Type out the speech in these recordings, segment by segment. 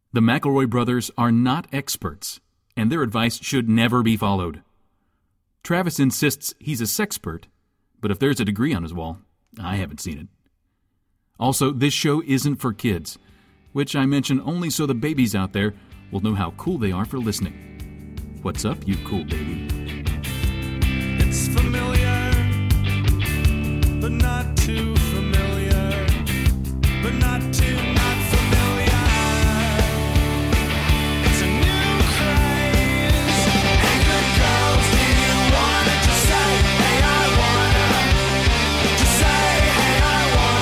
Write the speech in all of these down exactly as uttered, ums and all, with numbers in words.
The McElroy brothers are not experts, and their advice should never be followed. Travis insists he's a sexpert, but if there's a degree on his wall, I haven't seen it. Also, this show isn't for kids, which I mention only so the babies out there will know how cool they are for listening. What's up, you cool baby? It's familiar, but not too familiar, but not too not familiar. It's a new craze. Hey, good girls, do you wanna just say, hey, I wanna? Just say, hey, I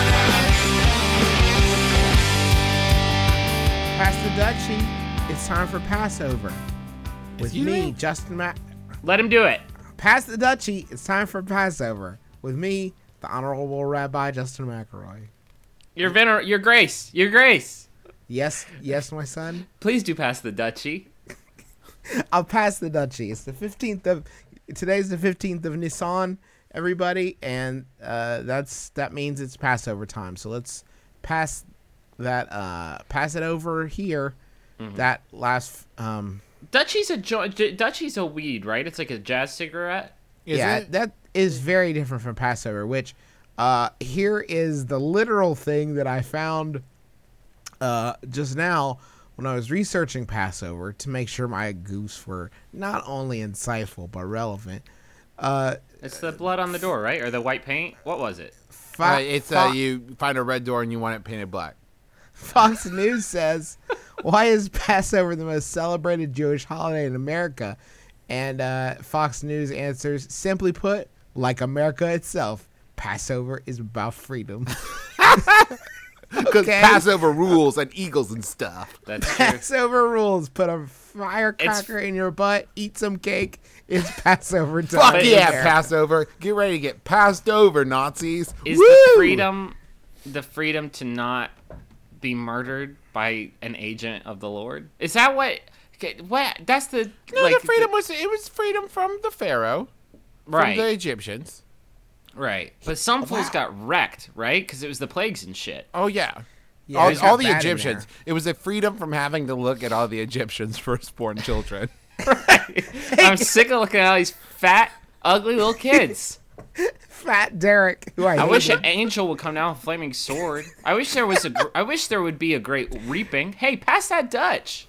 wanna. Pass the Dutchie. It's time for Passover. With you me, me? Justin Mac. Let him do it. Pass the Dutchie. It's time for Passover. With me, the Honorable Rabbi Justin McElroy. Your vener- your grace, your grace. Yes, yes, my son. Please do pass the duchy. I'll pass the Dutchie. It's the fifteenth of today's the fifteenth of Nisan, everybody, and uh, that's that means it's Passover time. So let's pass that uh, pass it over here. Mm-hmm. That last um, Dutchie's a jo- j- Dutchie's a weed, right? It's like a jazz cigarette. Is yeah, it? that is very different from Passover, which uh, here is the literal thing that I found uh, just now when I was researching Passover to make sure my goofs were not only insightful but relevant. Uh, It's the blood on the door, right? Or the white paint? What was it? Fo- Uh, it's uh, Fo- you find a red door and you want it painted black. Fox News says, why is Passover the most celebrated Jewish holiday in America? And uh, Fox News answers, simply put, like America itself, Passover is about freedom. Because Okay. Passover rules and eagles and stuff. That's true. Passover rules. Put a firecracker in your butt, eat some cake. It's Passover time. Fuck But yeah, America. Passover. Get ready to get passed over, Nazis. Is Woo! the freedom the freedom to not be murdered by an agent of the Lord? Is that what? okay, What? That's the No, like the freedom was it was freedom from the Pharaoh, right, from the Egyptians. right. But some fools got wrecked, right? Because it was the plagues and shit. Oh yeah. Yeah, all there's got all the that in Egyptians. It was a freedom from having to look at all the Egyptians' firstborn children. I'm sick of looking at all these fat, ugly little kids. Fat Derek, who I, I hate. wish an angel would come down with a flaming sword. I wish there was a. gr- I wish there would be a great reaping. Hey, pass that Dutch.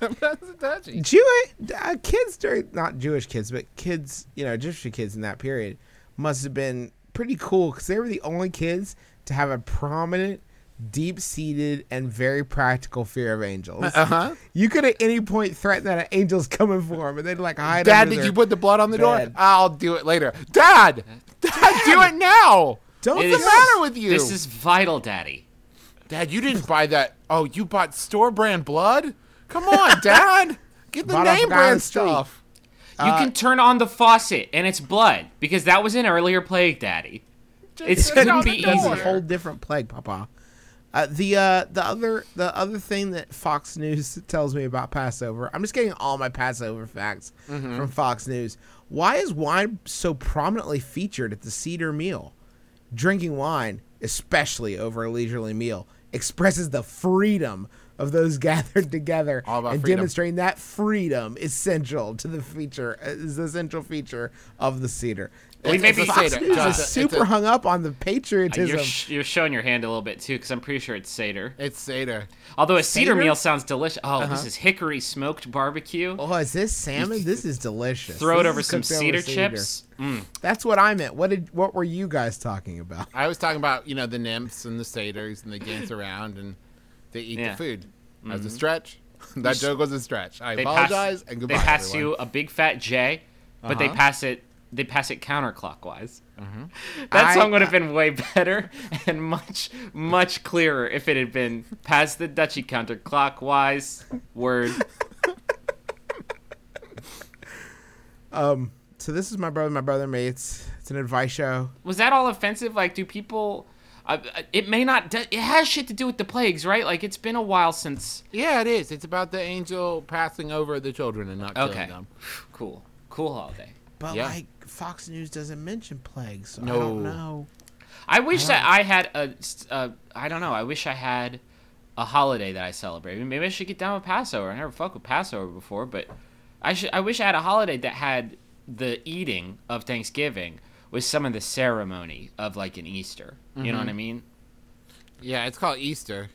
Jewish uh, kids during not Jewish kids, but kids, you know, Egyptian kids in that period must have been pretty cool because they were the only kids to have a prominent, deep-seated, and very practical fear of angels. Uh huh. You could at any point threaten that an angel's coming for them, and they'd like hide. Dad, under did their you put the blood on the door? bed. I'll do it later. Dad, Dad, do it now. Don't What's It the is- matter with you? This is vital, Daddy. Dad, you didn't buy that. Oh, you bought store brand blood? Come on, Dad. Get the Bought off a name guy on brand the street. stuff. You Uh, can turn on the faucet and it's blood because that was an earlier plague, Daddy. It Just couldn't on be the That's door. a easier. whole different plague, Papa. Uh, the uh, the other the other thing that Fox News tells me about Passover, I'm just getting all my Passover facts Mm-hmm. from Fox News. Why is wine so prominently featured at the Seder meal? Drinking wine, especially over a leisurely meal, expresses the freedom of those gathered together, All about and freedom. demonstrating that freedom is central to the feature is the central feature of the Seder. We It's- may it's be a Fox Seder. News John, is it's a- super it's a- hung up on the Uh, patriotism. You're, sh- you're showing your hand a little bit too because I'm pretty sure it's Seder. It's Seder. Although a Cedar Seder? meal sounds delicious. Oh, Uh-huh. this is hickory smoked barbecue. Oh, is this salmon? This is delicious. Throw it This over is some cooked over cedar cedar. chips. Mm. That's what I meant. What did? What were you guys talking about? I was talking about, you know, the nymphs and the satyrs, and they dance around and they eat Yeah. the food. As a stretch. That joke was a stretch. I They apologize pass, and goodbye. They pass everyone. you a big fat J, but they Uh-huh. pass it. They pass it counterclockwise. That I- song would have been way better and much, much clearer if it had been pass the Dutchie counterclockwise. Word. Um. So this is my brother, my brother mates. It's an advice show. Was that all offensive? Like, do people? Uh, it may not. It has shit to do with the plagues, right? Like, it's been a while since. Yeah, it is. It's about the angel passing over the children and not killing Okay. them. Cool. Cool holiday. But Yeah. like Fox News doesn't mention plagues, so I No. don't know. I wish that I had a. Uh, I don't know. I wish I had a holiday that I celebrate. Maybe I should get down with Passover. I never fucked with Passover before, but I should. I wish I had a holiday that had the eating of Thanksgiving with some of the ceremony of like an Easter. You Mm-hmm. know what I mean? Yeah, it's called Easter.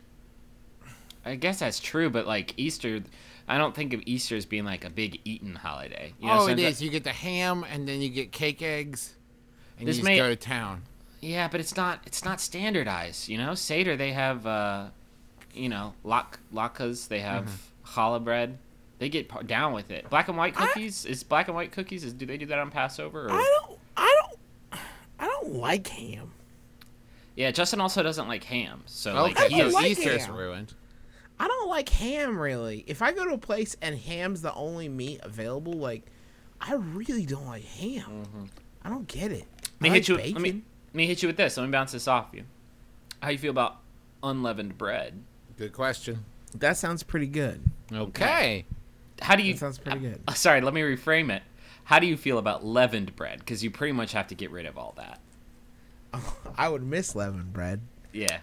I guess that's true, but like Easter, I don't think of Easter as being like a big eating holiday. You know, Oh, so it that- is. You get the ham, and then you get cake eggs, and This you just may- go to town. Yeah, but it's not. It's not standardized. You know, Seder they have, uh, you know, lak latkes. They have Mm-hmm. challah bread. They get par- down with it. Black and white cookies is black and white cookies. Is do they do that on Passover? Or? I don't. I don't. I don't like ham. Yeah, Justin also doesn't like ham. So like Okay, he so is. like Easter's ham. ruined. I don't like ham really. If I go to a place and ham's the only meat available, like, I really don't like ham. I don't get it. Let me I hit like you. bacon. Let me let me hit you with this. Let me bounce this off you. How you feel about unleavened bread? Good question. That sounds pretty good. Okay. How do you? That sounds pretty good. uh, sorry, let me reframe it. How do you feel about leavened bread? Because you pretty much have to get rid of all that. I would miss leavened bread. Yeah.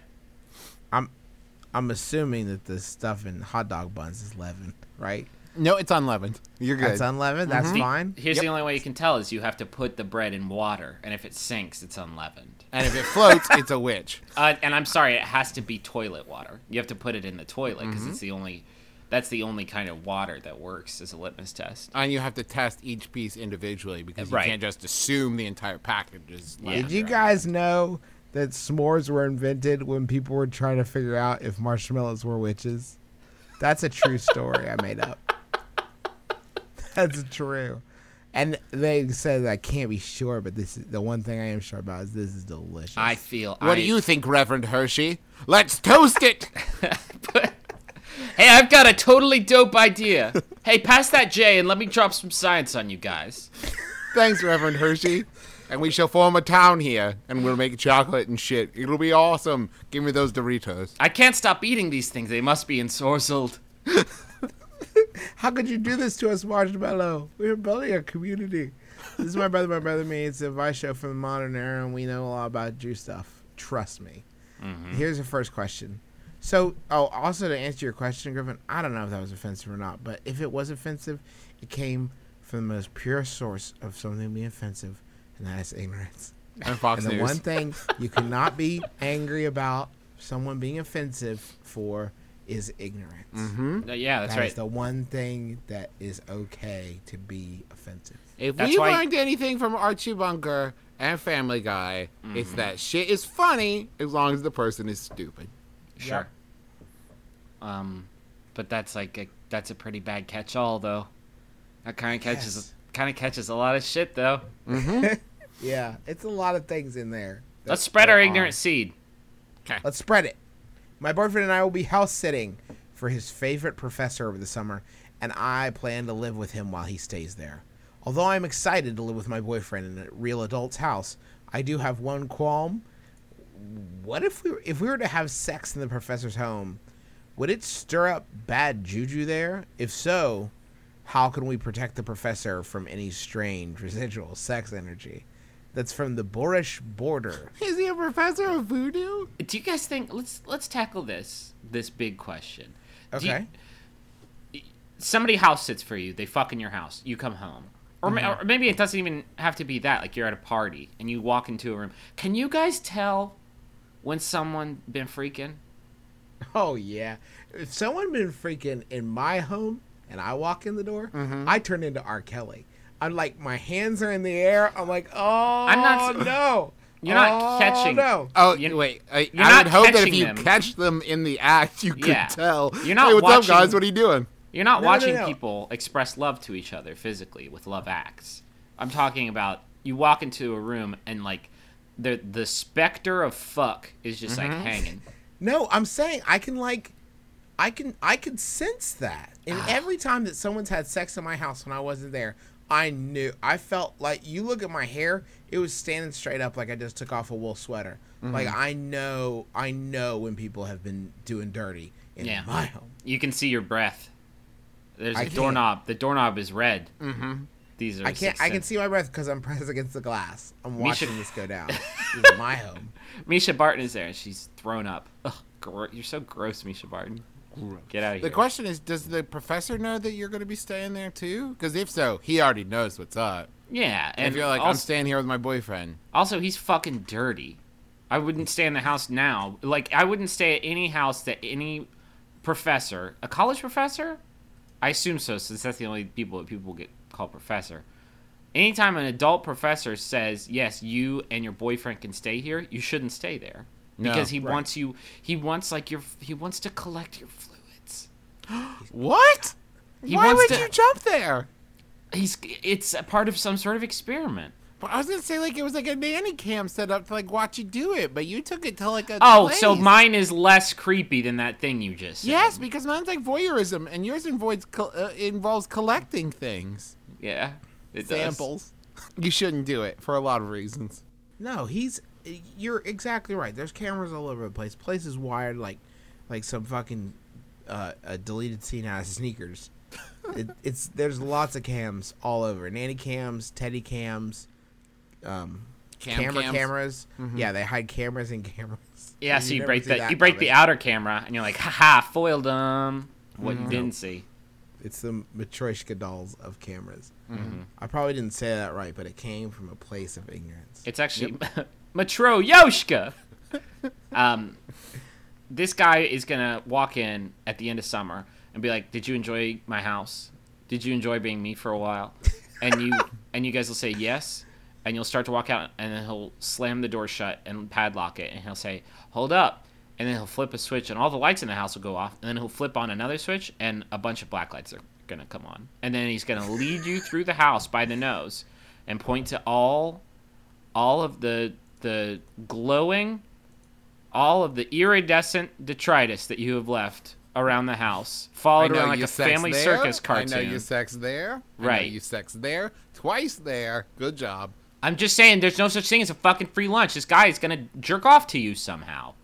I'm assuming that the stuff in hot dog buns is leavened, right? No, it's unleavened. You're good. That's unleavened. That's fine. Here's Yep. the only way you can tell is you have to put the bread in water, and if it sinks, it's unleavened. and if it floats, it's a witch. Uh, and I'm sorry, it has to be toilet water. You have to put it in the toilet because Mm-hmm. it's the only. That's the only kind of water that works as a litmus test. And you have to test each piece individually because Right. you can't just assume the entire package is. Yeah. Did left you right. guys know that s'mores were invented when people were trying to figure out if marshmallows were witches? That's a true story I made up. That's true. And they said I can't be sure, but this is the one thing I am sure about is this is delicious. I feel. What I, do you think, Reverend Hershey? Let's toast it. Hey, I've got a totally dope idea. Hey, pass that J and let me drop some science on you guys. Thanks, Reverend Hershey. And we shall form a town here, and we'll make chocolate and shit. It'll be awesome. Give me those Doritos. I can't stop eating these things. They must be ensorcelled. How could you do this to us, Marshmallow? We're building a community. This is my brother, my brother, me. It's a advice show from the modern era, and we know a lot about Jew stuff. Trust me. Here's the first question. So, oh, also to answer your question, Griffin, I don't know if that was offensive or not, but if it was offensive, it came from the most pure source of something being offensive, and that is ignorance. And Fox And the News. one thing you cannot be angry about someone being offensive for is ignorance. Mm-hmm. Uh, yeah, that's That is right. the one thing that is okay to be offensive. If That's we why- learned anything from Archie Bunker and Family Guy, it's that shit is funny as long as the person is stupid. Sure. Um, but that's like a, that's a pretty bad catch-all, though. That kind of catches Yes. kind of catches a lot of shit, though. Yeah, it's a lot of things in there. that- Let's spread that our are- ignorant seed. Let's spread it. My boyfriend and I will be house sitting for his favorite professor over the summer, and I plan to live with him while he stays there. Although I'm excited to live with my boyfriend in a real adult's house, I do have one qualm. What if we were, if we were to have sex in the professor's home? Would it stir up bad juju there? If so, how can we protect the professor from any strange residual sex energy? That's from the Boorish Border. Is he a professor of voodoo? Do you guys think let's let's tackle this this big question? Do you- Okay. somebody house sits for you. They fuck in your house. You come home. Or, ma- or maybe it doesn't even have to be that. Like you're at a party and you walk into a room. Can you guys tell when someone been freaking? Oh yeah. If someone been freaking in my home and I walk in the door, I turn into R. Kelly. I'm like, my hands are in the air. I'm like, oh I'm not- no. You're not Oh, catching- No. Oh, You- wait. I, you're I not would hope that if catching you them. catch them in the act, you could Yeah. tell. You're not hey, what's watching- up, guys? What are you doing? You're not No, no, watching no. people express love to each other physically with love acts. I'm talking about you walk into a room and like the the specter of fuck is just like hanging. No, I'm saying I can like I can I can sense that. And every time that someone's had sex in my house when I wasn't there, I knew I felt like you look at my hair, it was standing straight up like I just took off a wool sweater. Like I know I know when people have been doing dirty in Yeah. my home. You can see your breath. There's I a can't. doorknob. The doorknob is red. Mm-hmm. These are I can't six I can sense- see my breath because I'm pressed against the glass. I'm Misha- watching this go down. This is my home. Misha Barton is there and she's thrown up. Ugh. gro- you're so gross, Misha Barton. Get out of The here. question is, does the professor know that you're going to be staying there too? Because if so, he already knows what's up. Yeah, And and if you're like, I'm also, staying here with my boyfriend. also he's fucking dirty. I wouldn't stay in the house now. Like I wouldn't stay at any house that any professor, a college professor, I assume so, since that's the only people that people get called professor. Anytime an adult professor says, yes, you and your boyfriend can stay here, you shouldn't stay there. No. Because he Right. wants you, he wants like your, he wants to collect your fluids. What? He Why wants would to- you jump there? He's, it's a part of some sort of experiment. But I was gonna say like it was like a nanny cam set up to like watch you do it, but you took it to like a Oh, place. so mine is less creepy than that thing you just said. Yes, because mine's like voyeurism, and yours involves co- uh, involves collecting things, Yeah. It does. samples. You shouldn't do it for a lot of reasons. No, he's. You're exactly right. There's cameras all over the place. Place is wired like, like some fucking, uh, a deleted scene out of Sneakers. it, it's there's lots of cams all over. Nanny cams, teddy cams, um, Cam camera cams. cameras. Yeah, they hide cameras in cameras. Yeah, so you never break see the that you break the coming. outer camera, and you're like, haha, foiled them. What you didn't see. It's the Matryoshka dolls of cameras. Mm-hmm. I probably didn't say that right, but it came from a place of ignorance. It's actually Matryoshka. um, this guy is gonna walk in at the end of summer and be like, "Did you enjoy my house? Did you enjoy being me for a while?" And you and you guys will say yes, and you'll start to walk out, and then he'll slam the door shut and padlock it, and he'll say, "Hold up." And then he'll flip a switch, and all the lights in the house will go off. And then he'll flip on another switch, and a bunch of black lights are going to come on. And then he's going to lead you through the house by the nose and point to all all of the the glowing, all of the iridescent detritus that you have left around the house, followed around like you a sex family there. circus cartoon. I know you sex there. I know Right. you sex there. Twice there. Good job. I'm just saying, there's no such thing as a fucking free lunch. This guy is going to jerk off to you somehow.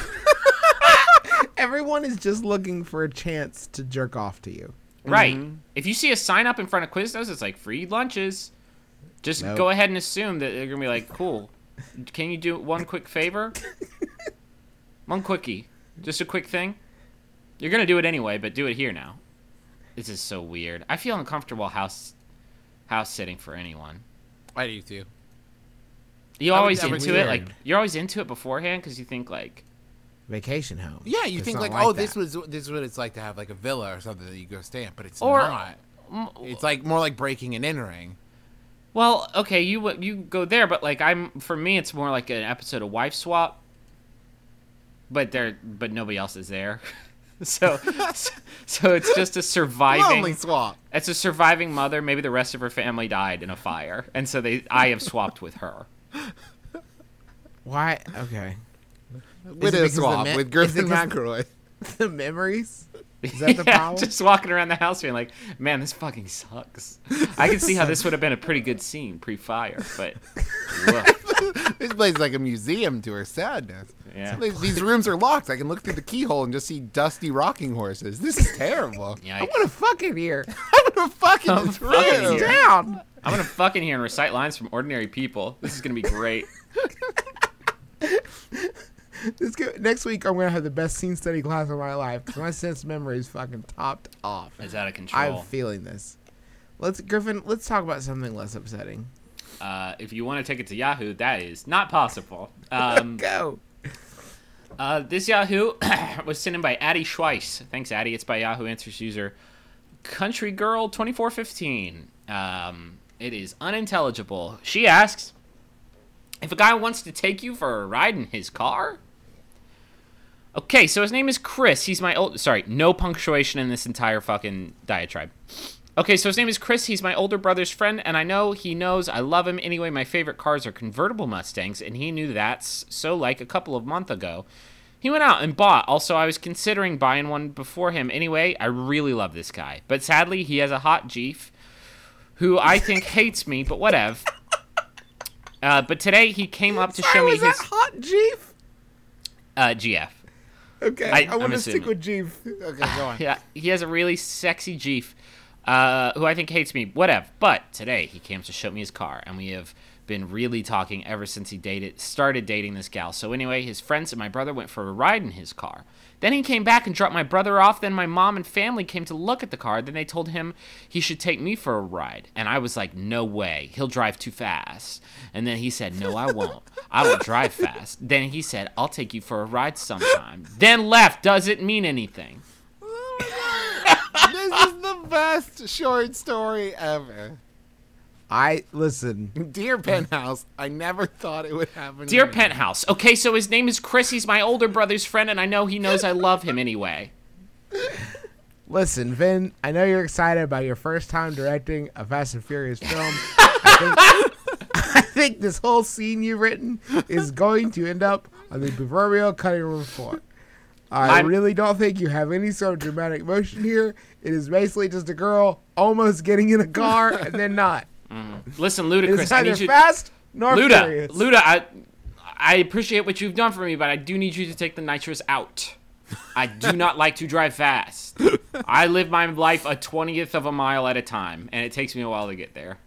Everyone is just looking for a chance to jerk off to you. Right. Mm-hmm. If you see a sign up in front of Quiznos, it's like free lunches. Just Nope. go ahead and assume that they're gonna be like, cool. Can you do one quick favor? One quickie. Just a quick thing. You're gonna do it anyway, but do it here now. This is so weird. I feel uncomfortable house house sitting for anyone. I do too. You I would always never into do it that. like you're always into it beforehand because you think like Vacation home. Yeah, you It's think not like, oh, that. this was this is what it's like to have like a villa or something that you go stay in, but it's Or- not. It's like more like breaking and entering. well, okay, you you go there, but like I'm for me, it's more like an episode of Wife Swap. But there, but nobody else is there, so so it's just a surviving. Lonely swap. It's a surviving mother. Maybe the rest of her family died in a fire, and so they I have swapped with her. Why? Okay. With it a because the swap me- with is Griffin it 'cause- McElroy. The memories? Is that the Yeah, problem? just walking around the house being like, man, this fucking sucks. I can see how this would have been a pretty good scene pre-fire, but woof. This place is like a museum to her sadness. Yeah. These- These rooms are locked. I can look through the keyhole and just see dusty rocking horses. This is terrible. Yikes. I'm gonna fuck in here. I'm gonna fucking I'm this fucking room. here. Down. I'm gonna fucking here and recite lines from Ordinary People. This is gonna be great. This go- next week, I'm gonna have the best scene study class of my life because my sense of memory is fucking topped off. It's out of control. I'm feeling this. Let's Griffin. Let's talk about something less upsetting. Uh, if you want to take it to Yahoo, that is not possible. Um, Go. uh, this Yahoo was sent in by Addie Schweiss. Thanks, Addie. It's by Yahoo Answers user Country Girl twenty-four fifteen. Um, it is unintelligible. She asks, if a guy wants to take you for a ride in his car? Okay, so his name is Chris. He's my old... Sorry, no punctuation in this entire fucking diatribe. Okay, so his name is Chris. He's my older brother's friend, and I know he knows I love him. Anyway, my favorite cars are convertible Mustangs, and he knew that. So, like, a couple of months ago, he went out and bought. Also, I was considering buying one before him. Anyway, I really love this guy. But sadly, he has a hot Jeef who I think hates me, but whatever. Uh, but today, he came up to Sorry, show me was his... that hot Jeef? Uh, G F. Okay, I- I, want I'm to stick assuming. with Jeef. Okay, go on. Yeah, he has a really sexy Jeep, uh, who I think hates me. Whatever. But today he came to show me his car, and we have been really talking ever since he dated started dating this gal. So anyway, his friends and my brother went for a ride in his car. Then he came back and dropped my brother off. Then my mom and family came to look at the car. Then they told him he should take me for a ride. And I was like, no way. He'll drive too fast. And then he said, no, I won't. I will drive fast. Then he said, I'll take you for a ride sometime. Then left. Doesn't mean anything. This is the best short story ever. I listen. Dear Penthouse, I never thought it would happen. Dear to me. Penthouse. Okay, so his name is Chris. He's my older brother's friend, and I know he knows I love him anyway. Listen, Vin, I know you're excited about your first time directing a Fast and Furious film. I think, I think this whole scene you've written is going to end up on the proverbial cutting room floor. I I'm- really don't think you have any sort of dramatic motion here. It is basically just a girl almost getting in a car and then not. Listen, It Ludacris, is I neither need you... fast nor Luda, furious. Luda, I, I appreciate what you've done for me, but I do need you to take the nitrous out. I do not like to drive fast. I live my life a twentieth of a mile at a time, and it takes me a while to get there.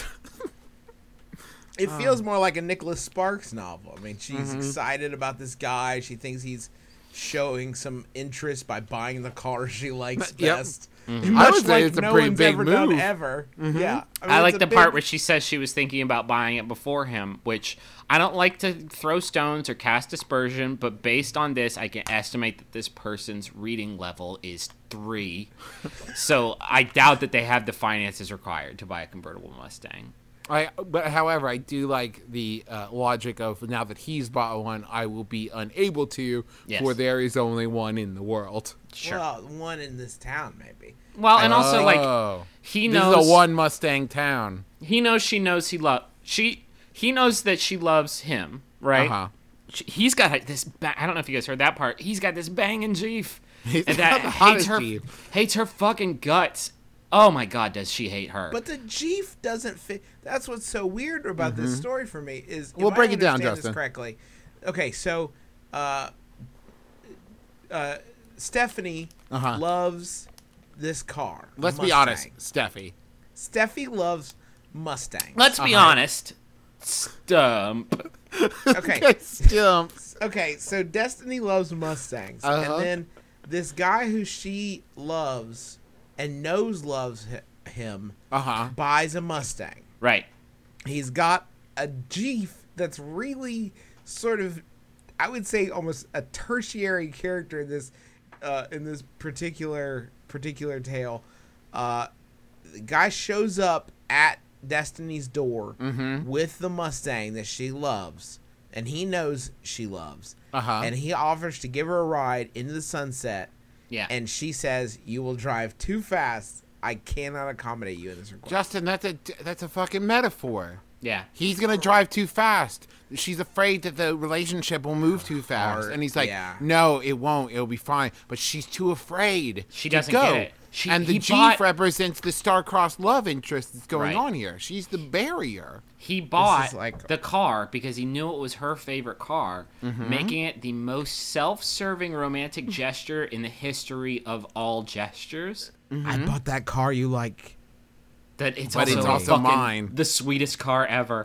It feels more like a Nicholas Sparks novel. I mean, she's Mm-hmm. excited about this guy. She thinks he's showing some interest by buying the car she likes Yep. best. Mm-hmm. Much I would say like it's a no pretty one's big ever move. done ever. Yeah, mean, I it's like a the big- part where she says she was thinking about buying it before him, which I don't like to throw stones or cast aspersion, but based on this, I can estimate that this person's reading level is three. So I doubt that they have the finances required to buy a convertible Mustang. I, but however, I do like the uh, logic of now that he's bought one, I will be unable to, Yes. for there is only one in the world. Sure. Well, one in this town, maybe. Well, and also like Oh. he This knows is a one Mustang town. he knows she knows he love she he knows that she loves him, right? Uh-huh. She- He's got this. Ba- I don't know if you guys heard that part. He's got this banging Jeep, He's and got that the hates hottest her Jeep. hates her fucking guts. Oh my god, does she hate her? But the Jeep doesn't fit. That's what's so weird about this story for me is. if We'll I break it down, understand this Justin. Correctly. Okay, so uh, uh, Stephanie Uh-huh. loves this car. Let's be Mustang. honest, Steffi. Steffi loves Mustangs. Let's be Uh-huh. honest. Stump. Okay. Stumps. Okay, so Destiny loves Mustangs, Uh-huh. and then this guy who she loves and knows loves hi- him Uh-huh. buys a Mustang. Right. He's got a Jeep that's really sort of, I would say, almost a tertiary character in this uh, in this particular particular tale. Uh, the guy shows up at Destiny's door with the Mustang that she loves, and he knows she loves. Uh-huh. And he offers to give her a ride into the sunset, Yeah. and she says, "You will drive too fast. I cannot accommodate you in this request." Justin, that's a that's a fucking metaphor. yeah. He's gonna drive too fast. She's afraid that the relationship will move too fast, Hard, and he's like, yeah. "No, it won't. It'll be fine." But she's too afraid. She to doesn't go. get it. She- and the he Jeep bought- represents the star-crossed love interest that's going Right. on here. She's the barrier. He bought like- the car because he knew it was her favorite car, Mm-hmm. making it the most self-serving romantic gesture in the history of all gestures. I bought that car you like. That it's But also, it's a also fucking- mine. the sweetest car ever.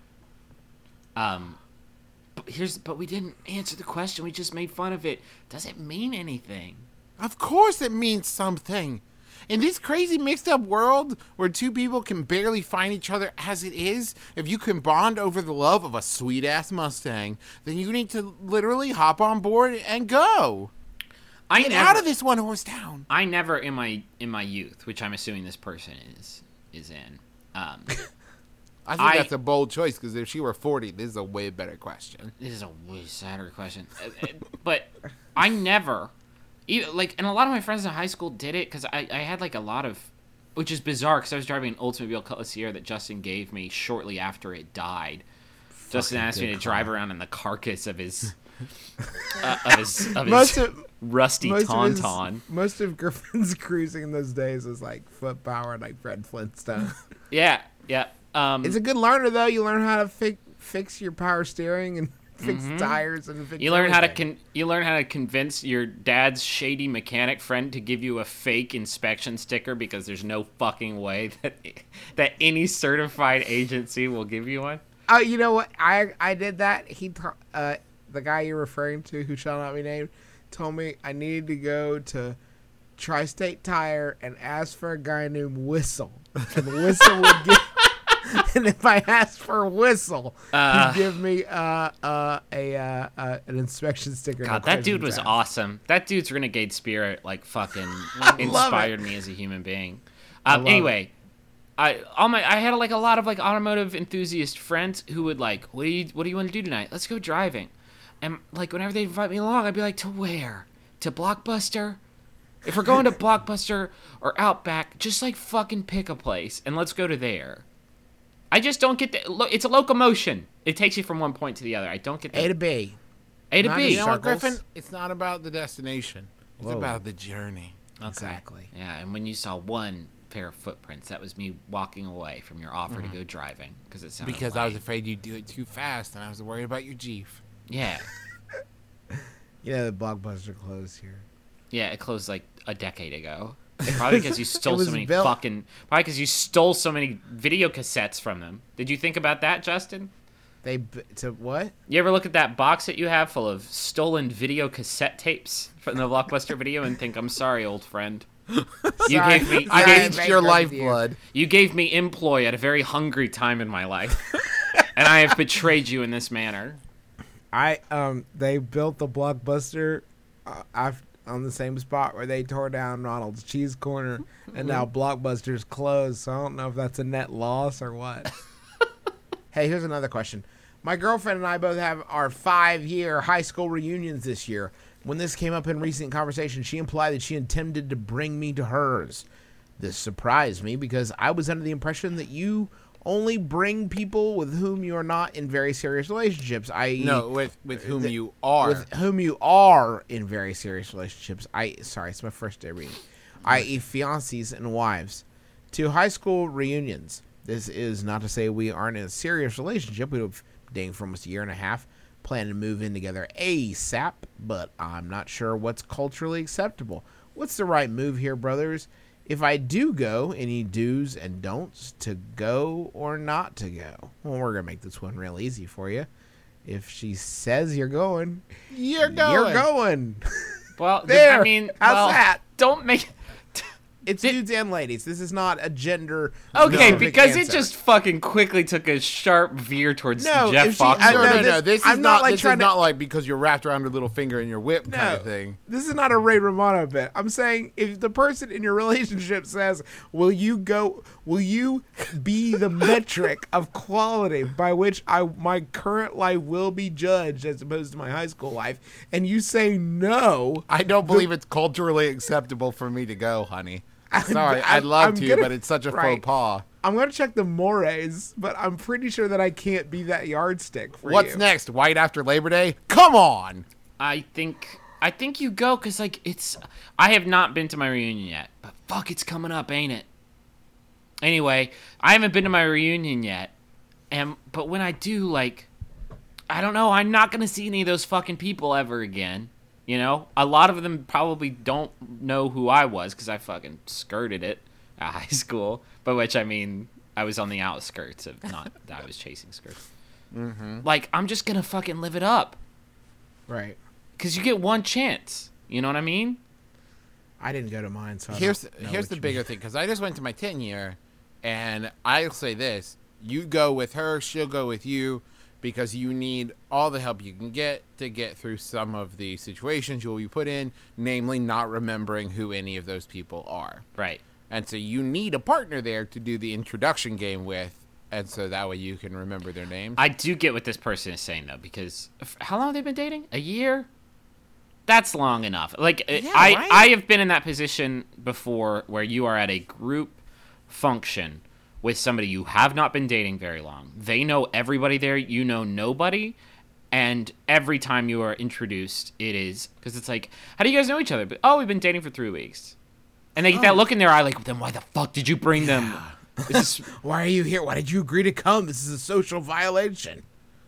Um, but here's but we didn't answer the question. We just made fun of it. Does it mean anything? Of course it means something. In this crazy mixed up world where two people can barely find each other as it is, if you can bond over the love of a sweet ass Mustang, then you need to literally hop on board and go. I Get never, out of this one horse town. I never in my in my youth, which I'm assuming this person is is in. Um, I think I- that's a bold choice because if she were forty, this is a way better question. this is a way sadder question, Uh, uh, but I never, even, like, and a lot of my friends in high school did it because I, I had like a lot of, which is bizarre because I was driving an Oldsmobile Cutlass Sierra that Justin gave me shortly after it died. Justin asked me to good drive around in the carcass of his, uh, of his, of Most his of rusty most of, his- tauntaun. most of Griffin's cruising in those days was like foot power, like Fred Flintstone. Yeah, yeah. Um, It's a good learner though. You learn how to fi- fix your power steering and fix tires and fix. Mm-hmm. You learn how to everything. con- you learn how to convince your dad's shady mechanic friend to give you a fake inspection sticker because there's no fucking way that that any certified agency will give you one. Oh, you know what? I I did that. He, t- uh, the guy you're referring to, who shall not be named, told me I needed to go to Tri-State Tire and ask for a guy named Whistle, and Whistle would give. And if I asked for Whistle, Uh, he'd give me uh, uh, a uh, uh, an inspection sticker. and God, a that dude questions was asked. awesome. That dude's renegade spirit, like, fucking inspired me as a human being. Um, love anyway, I all my I had like a lot of like automotive enthusiast friends who would like, what do you what do you want to do tonight? Let's go driving. And like whenever they invite me along, I'd be like, to where? To Blockbuster? If we're going to Blockbuster or Outback, just like fucking pick a place and let's go to there. I just don't get the look. It's a locomotion. It takes you from one point to the other. I don't get the A to B. A to not B. in You know what, circles. Griffin? It's not about the destination. It's Whoa. about the journey. Okay. Exactly. Yeah, and when you saw one pair of footprints, that was me walking away from your offer to go driving because it sounded Because I was lame. afraid you'd do it too fast, and I was worried about your Jeep. Yeah, You know the Blockbuster closed here. yeah. It closed like a decade ago. Probably because you stole was so many built- fucking. Probably because you stole so many video cassettes from them. Did you think about that, Justin? They b- to what? You ever look at that box that you have full of stolen video cassette tapes from the Blockbuster video and think, "I'm sorry, old friend. You Sorry. gave me, you I gave, am It's your bankrupt you. lifeblood. you gave me employ at a very hungry time in my life, and I have betrayed you in this manner." I um they built the Blockbuster uh, af- on the same spot where they tore down Ronald's Cheese Corner, and now Blockbuster's closed. So I don't know if that's a net loss or what. Hey, here's another question. My girlfriend and I both have our five-year high school reunions this year. When this came up in recent conversation, she implied that she intended to bring me to hers. This surprised me because I was under the impression that you only bring people with whom you are not in very serious relationships, that is, No, with with whom you are. with whom you are in very serious relationships. I sorry, it's my first day reading. that is, fiancés and wives, to high school reunions. This is not to say we aren't in a serious relationship. We've been dating for almost a year and a half, planning to move in together ASAP, but I'm not sure what's culturally acceptable. What's the right move here, brothers? If I do go, any do's and don'ts to go or not to go? Well, we're going to make this one real easy for you. If she says you're going, You're going. you're going. Well, th- There. I mean, How's well, that? don't make. It's dudes and ladies. This is not a gender. Okay, specific because it answer. just fucking quickly took a sharp veer towards No, Jeff if she- Fox. I- No, no, no, no. this- This is I'm not, not, like, this is trying to- not like because you're wrapped around her little finger in your whip kind No, of thing. this is not a Ray Romano bit. I'm saying if the person in your relationship says, "Will you go? Will you be the metric of quality by which I my current life will be judged as opposed to my high school life?" and you say no, I don't believe it's culturally acceptable for me to go, honey. Sorry, I'm- I'd love I'm to, gonna- but it's such a right. faux pas. I'm gonna check the mores, but I'm pretty sure that I can't be that yardstick for What's you. next? White after Labor Day? Come on! I think I think you go because like it's. I have not been to my reunion yet, but fuck, it's coming up, ain't it? Anyway, I haven't been to my reunion yet, and but when I do, like, I don't know. I'm not gonna see any of those fucking people ever again. You know, a lot of them probably don't know who I was because I fucking skirted it at high school. By which I mean I was on the outskirts of not that I was chasing skirts. Mm-hmm. Like I'm just gonna fucking live it up. Right. Because you get one chance. You know what I mean? I didn't go to mine, so I Here's don't know here's what the you bigger mean. thing because I just went to my ten year, and I'll say this: you go with her, she'll go with you, because you need all the help you can get to get through some of the situations you'll be put in, namely not remembering who any of those people are. Right. And so you need a partner there to do the introduction game with, and so that way you can remember their names. I do get what this person is saying, though, because f- how long have they been dating? A year? That's long enough. Like, uh, Yeah, I, right? I have been in that position before where you are at a group function with somebody you have not been dating very long. They know everybody there. You know nobody. And every time you are introduced, it is, because it's like, how do you guys know each other? But, oh, we've been dating for three weeks. And they get that look in their eye like, then why the fuck did you bring them? This is, Why are you here? Why did you agree to come? This is a social violation.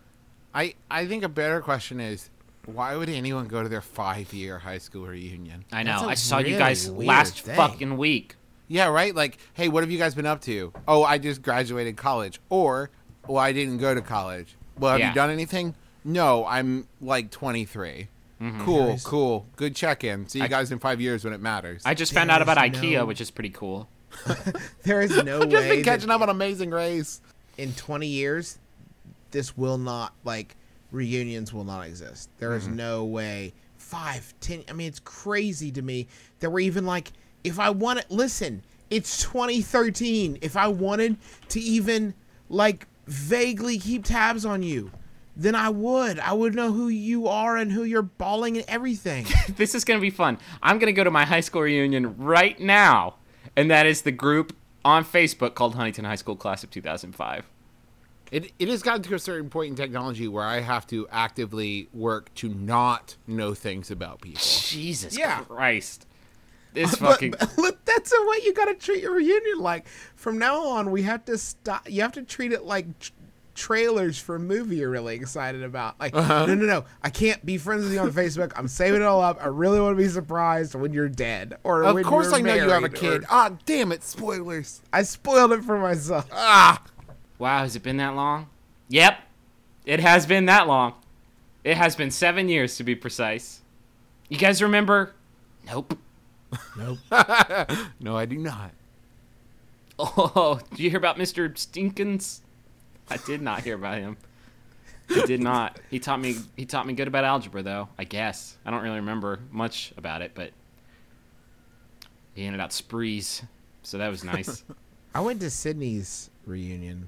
I, I think a better question is, why would anyone go to their five-year high school reunion? I know. That's a I saw really you guys weird last thing. fucking week. Yeah, right? Like, hey, what have you guys been up to? Oh, I just graduated college. Or, Well, I didn't go to college. Well, have Yeah. you done anything? No, I'm like twenty-three. Mm-hmm. Cool, Nice. cool. Good check-in. See you I- guys in five years when it matters. I just found out about There's IKEA, no- which is pretty cool. There is no I've just way been catching that up on Amazing Race. in twenty years, this will not, like, reunions will not exist. There is no way. Five, ten, I mean, it's crazy to me that we're even, like, if I wanted, listen, it's twenty thirteen. If I wanted to even, like, vaguely keep tabs on you, then I would. I would know who you are and who you're balling and everything. This is going to be fun. I'm going to go to my high school reunion right now, and that is the group on Facebook called Huntington High School Class of two thousand five. It it has gotten to a certain point in technology where I have to actively work to not know things about people. Jesus Yeah. Christ. This But, fucking... but look, that's the way you gotta treat your reunion. Like, from now on, we have to stop. You have to treat it like tr- trailers for a movie you're really excited about. Like, Uh-huh. no, no, no, I can't be friends with you on Facebook. I'm saving it all up. I really want to be surprised when you're dead, or Of when course you're I know you have a married, kid. or- Ah, damn it, spoilers. I spoiled it for myself. Ah! Wow, has it been that long? Yep. It has been that long. It has been seven years, to be precise. You guys remember? Nope. Nope. No, I do not. Oh, did you hear about Mister Stinkins? I did not hear about him. I did not. He taught me. He taught me good about algebra, though. I guess I don't really remember much about it, but he handed out sprees, so that was nice. I went to Sydney's reunion.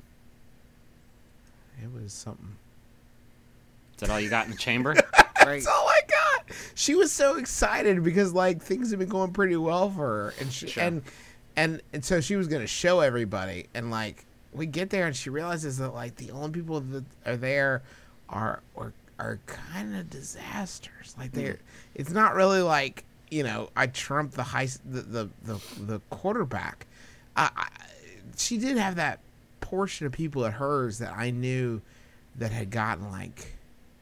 It was something. Is that all you got in the chamber? That's all I got. She was so excited because like things have been going pretty well for her, and she, Sure. and and and so she was gonna show everybody, and like we get there and she realizes that like the only people that are there are are, are kind of disasters. Like they're, it's not really like, you know, I trumped the high the the the, the quarterback. I, I, she did have that portion of people at hers that I knew that had gotten like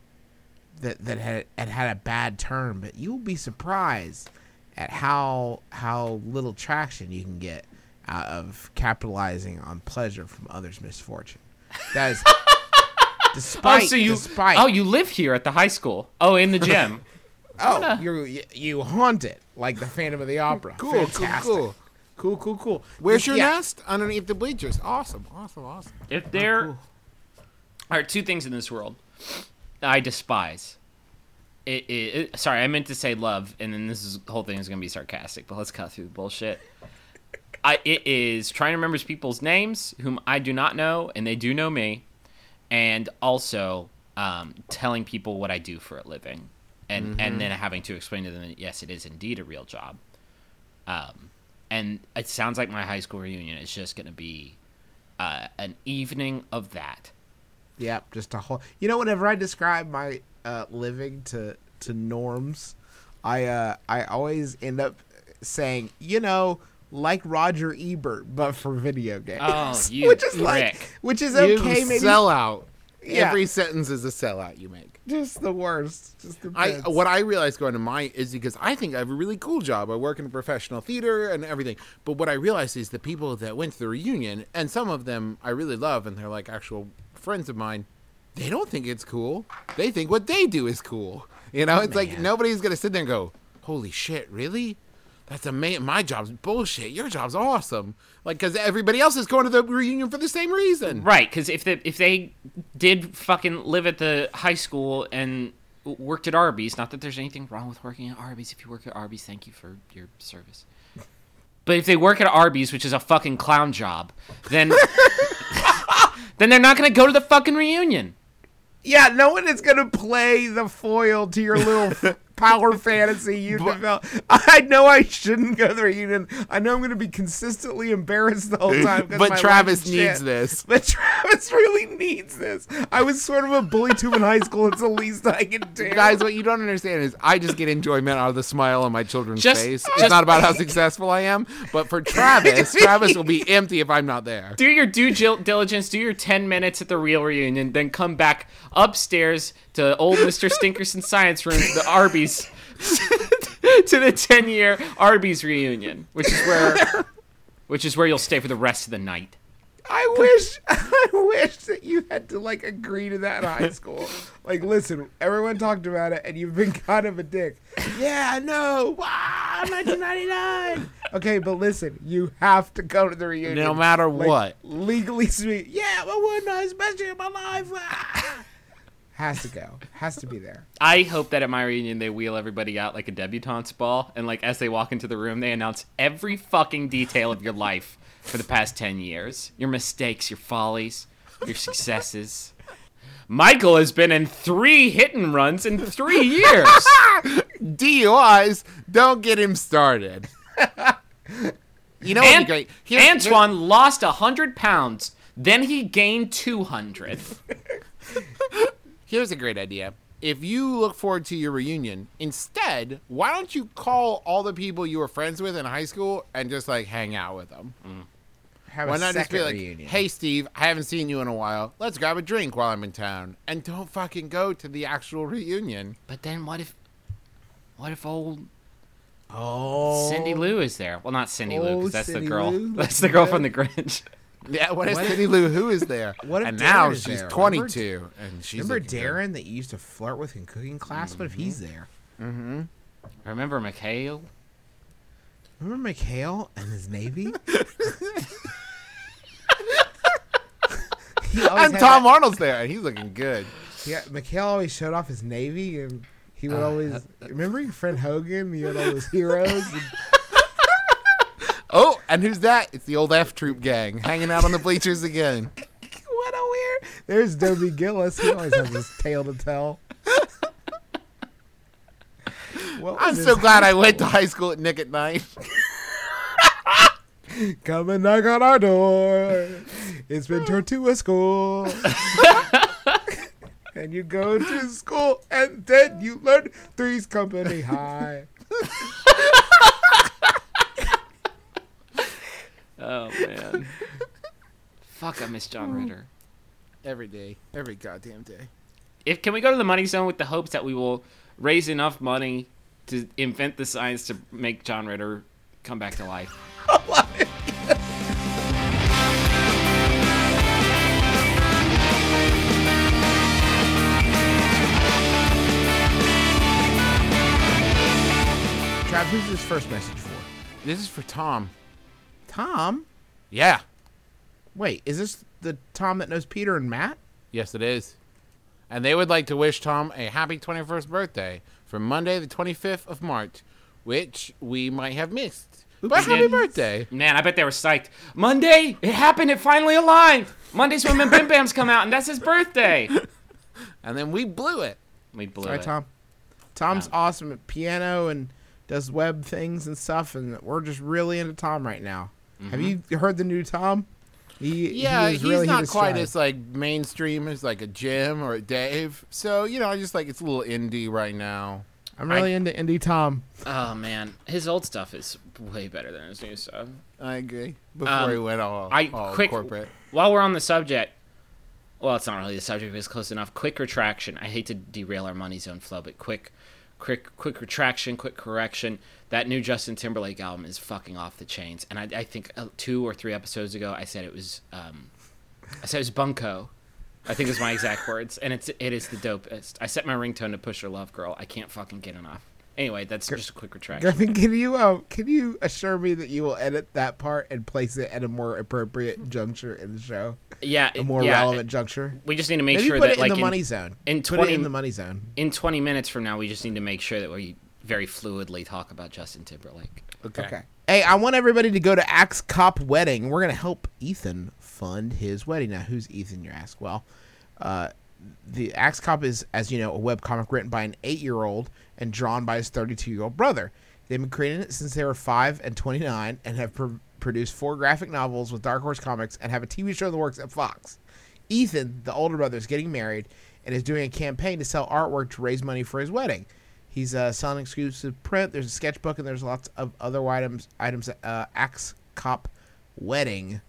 that that had had had a bad turn, but you'll be surprised at how how little traction you can get out of capitalizing on pleasure from others' misfortune. That is despite oh, so you? despite Oh, you live here at the high school? Oh, in the gym. oh you you you haunt it like the Phantom of the Opera. Cool, Fantastic. cool, cool. Cool, cool, cool. Where's your Yeah. nest? Underneath the bleachers. Awesome, awesome, awesome. If there cool. are two things in this world I despise. It, it, it, sorry, I meant to say love, and then this is, whole thing is going to be sarcastic, but let's cut through the bullshit. I, it is trying to remember people's names, whom I do not know, and they do know me, and also um, telling people what I do for a living, and, and then having to explain to them that, yes, it is indeed a real job. Um, and it sounds like my high school reunion is just going to be uh, an evening of that. Yep, just a whole. You know, whenever I describe my uh, living to to norms, I uh, I always end up saying, you know, like Roger Ebert, but for video games. Oh, you which is like, prick. which is You okay. Maybe sell out. Yeah. Every sentence is a sellout you make. just the worst. Just the I best. what I realized going to mine is because I think I have a really cool job. I work in professional theater and everything. But what I realized is the people that went to the reunion, and some of them I really love, and they're like actual friends of mine, they don't think it's cool. They think what they do is cool. You know, it's like Man. nobody's gonna sit there and go, "Holy shit, really? That's amazing. My job's bullshit. Your job's awesome." Like, because everybody else is going to the reunion for the same reason. Right, because if they if they did fucking live at the high school and worked at Arby's, not that there's anything wrong with working at Arby's. If you work at Arby's, thank you for your service. But if they work at Arby's, which is a fucking clown job, then then they're not gonna go to the fucking reunion. Yeah, no one is gonna play the foil to your little power fantasy you develop. I know I shouldn't go to the reunion. I know I'm gonna be consistently embarrassed the whole time. 'cause But my Travis life is needs shit. this. But Travis really needs this. I was sort of a bully to him in high school. It's the least I can do. Guys, what you don't understand is I just get enjoyment out of the smile on my children's Just- face. just- It's not about how successful I am, but for Travis, Travis will be empty if I'm not there. Do your due gil- diligence. Do your ten minutes at the real reunion. Then come back upstairs to old Mister Stinkerson science room to the Arby's. to the ten-year Arby's reunion, which is where, which is where you'll stay for the rest of the night. I wish, I wish that you had to like agree to that in high school. Like, listen, everyone talked about it, and you've been kind of a dick. Yeah, no, wow, nineteen ninety-nine. Okay, but listen, you have to go to the reunion, No matter Like, what. Legally speaking, yeah, but what nice best day of my life. Ah. Has to go. Has to be there. I hope that at my reunion they wheel everybody out like a debutante's ball, and like as they walk into the room, they announce every fucking detail of your life for the past ten years. Your mistakes, your follies, your successes. Michael has been in three hit and runs in three years. D U Is, don't get him started. You know what'd be An- great? Here- Antoine lost one hundred pounds, then he gained two hundred. Here's a great idea. If you look forward to your reunion, instead, why don't you call all the people you were friends with in high school and just like hang out with them? Have Why a not just second be like, reunion. hey, Steve, I haven't seen you in a while. Let's grab a drink while I'm in town. And don't fucking go to the actual reunion. But then what if, what if old Oh, Cindy Lou is there? Well, not Cindy Lou, Oh, because that's the Cindy girl. Lou. That's the girl from The Grinch. Yeah, what if What if- Cindy Lou Who is there? What if and Darren now is she's there? twenty-two. and she's remember looking good. Darren that you used to flirt with in cooking class? What if he's there? Remember Mikhail? Remember Mikhail and his Navy? He always And had Tom that- Arnold's there, and he's looking good. Yeah, Mikhail always showed off his Navy, and he would always remember your friend Hogan. He had all those heroes. And, Oh, and who's that? It's the old F Troop gang hanging out on the bleachers again. what a weird. There's Dobie Gillis. He always has his tale to tell. What I'm was so his glad high I went to school? high school at Nick at Night. Come and knock on our door. It's been turned to a school. And you go to school, and then you learn Three's Company High. Oh, man. Fuck, I miss John Ritter. Every day. Every goddamn day. If Can we go to the money zone with the hopes that we will raise enough money to invent the science to make John Ritter come back to life? Trav, who's this first message for? This is for Tom. Tom? Yeah. Wait, is this the Tom that knows Peter and Matt? Yes, it is. And they would like to wish Tom a happy twenty-first birthday for Monday, the twenty-fifth of March, which we might have missed. But happy did. birthday. Man, I bet they were psyched. Monday! It happened! It finally aligned! Monday's when Bim Bams come out, and that's his birthday! And then we blew it. We blew Sorry, it. Tom. Tom's Yeah. awesome at piano and does web things and stuff, and we're just really into Tom right now. Have you heard the new Tom? He, Yeah, he has he's really hit not his quite stride. as like mainstream as like a Jim or a Dave. So, you know, I just like it's a little indie right now. I'm really into indie Tom. Oh, man. His old stuff is way better than his new stuff. I agree. Before Um, he went all, I all quick corporate. While we're on the subject, well, it's not really the subject, but it's close enough. Quick retraction. I hate to derail our money zone flow, but quick, quick, quick retraction, quick correction. That new Justin Timberlake album is fucking off the chains. And I, I think uh, two or three episodes ago, I said it was, um, I said it was bunko. I think is my exact words, and it's it is the dopest. I set my ringtone to Push Your Love Girl. I can't fucking get enough. Anyway, that's just a quick retraction. Griffin, can you uh, can you assure me that you will edit that part and place it at a more appropriate juncture in the show, Yeah, a more yeah, relevant juncture? We just need to make Maybe sure put that it in like the in, money zone. in put twenty it in the money zone. in twenty minutes from now, we just need to make sure that we very fluidly talk about Justin Timberlake. Okay. Okay. Hey, I want everybody to go to Axe Cop Wedding. We're gonna help Ethan fund his wedding. Now, who's Ethan? You ask. Well, uh, the Axe Cop is, as you know, a webcomic written by an eight-year-old and drawn by his thirty-two-year-old brother. They've been creating it since they were five and twenty-nine, and have pr- produced four graphic novels with Dark Horse Comics, and have a T V show in the works at Fox. Ethan, the older brother, is getting married and is doing a campaign to sell artwork to raise money for his wedding. He's uh, selling exclusive print. There's a sketchbook, and there's lots of other items. Items at uh, axe cop wedding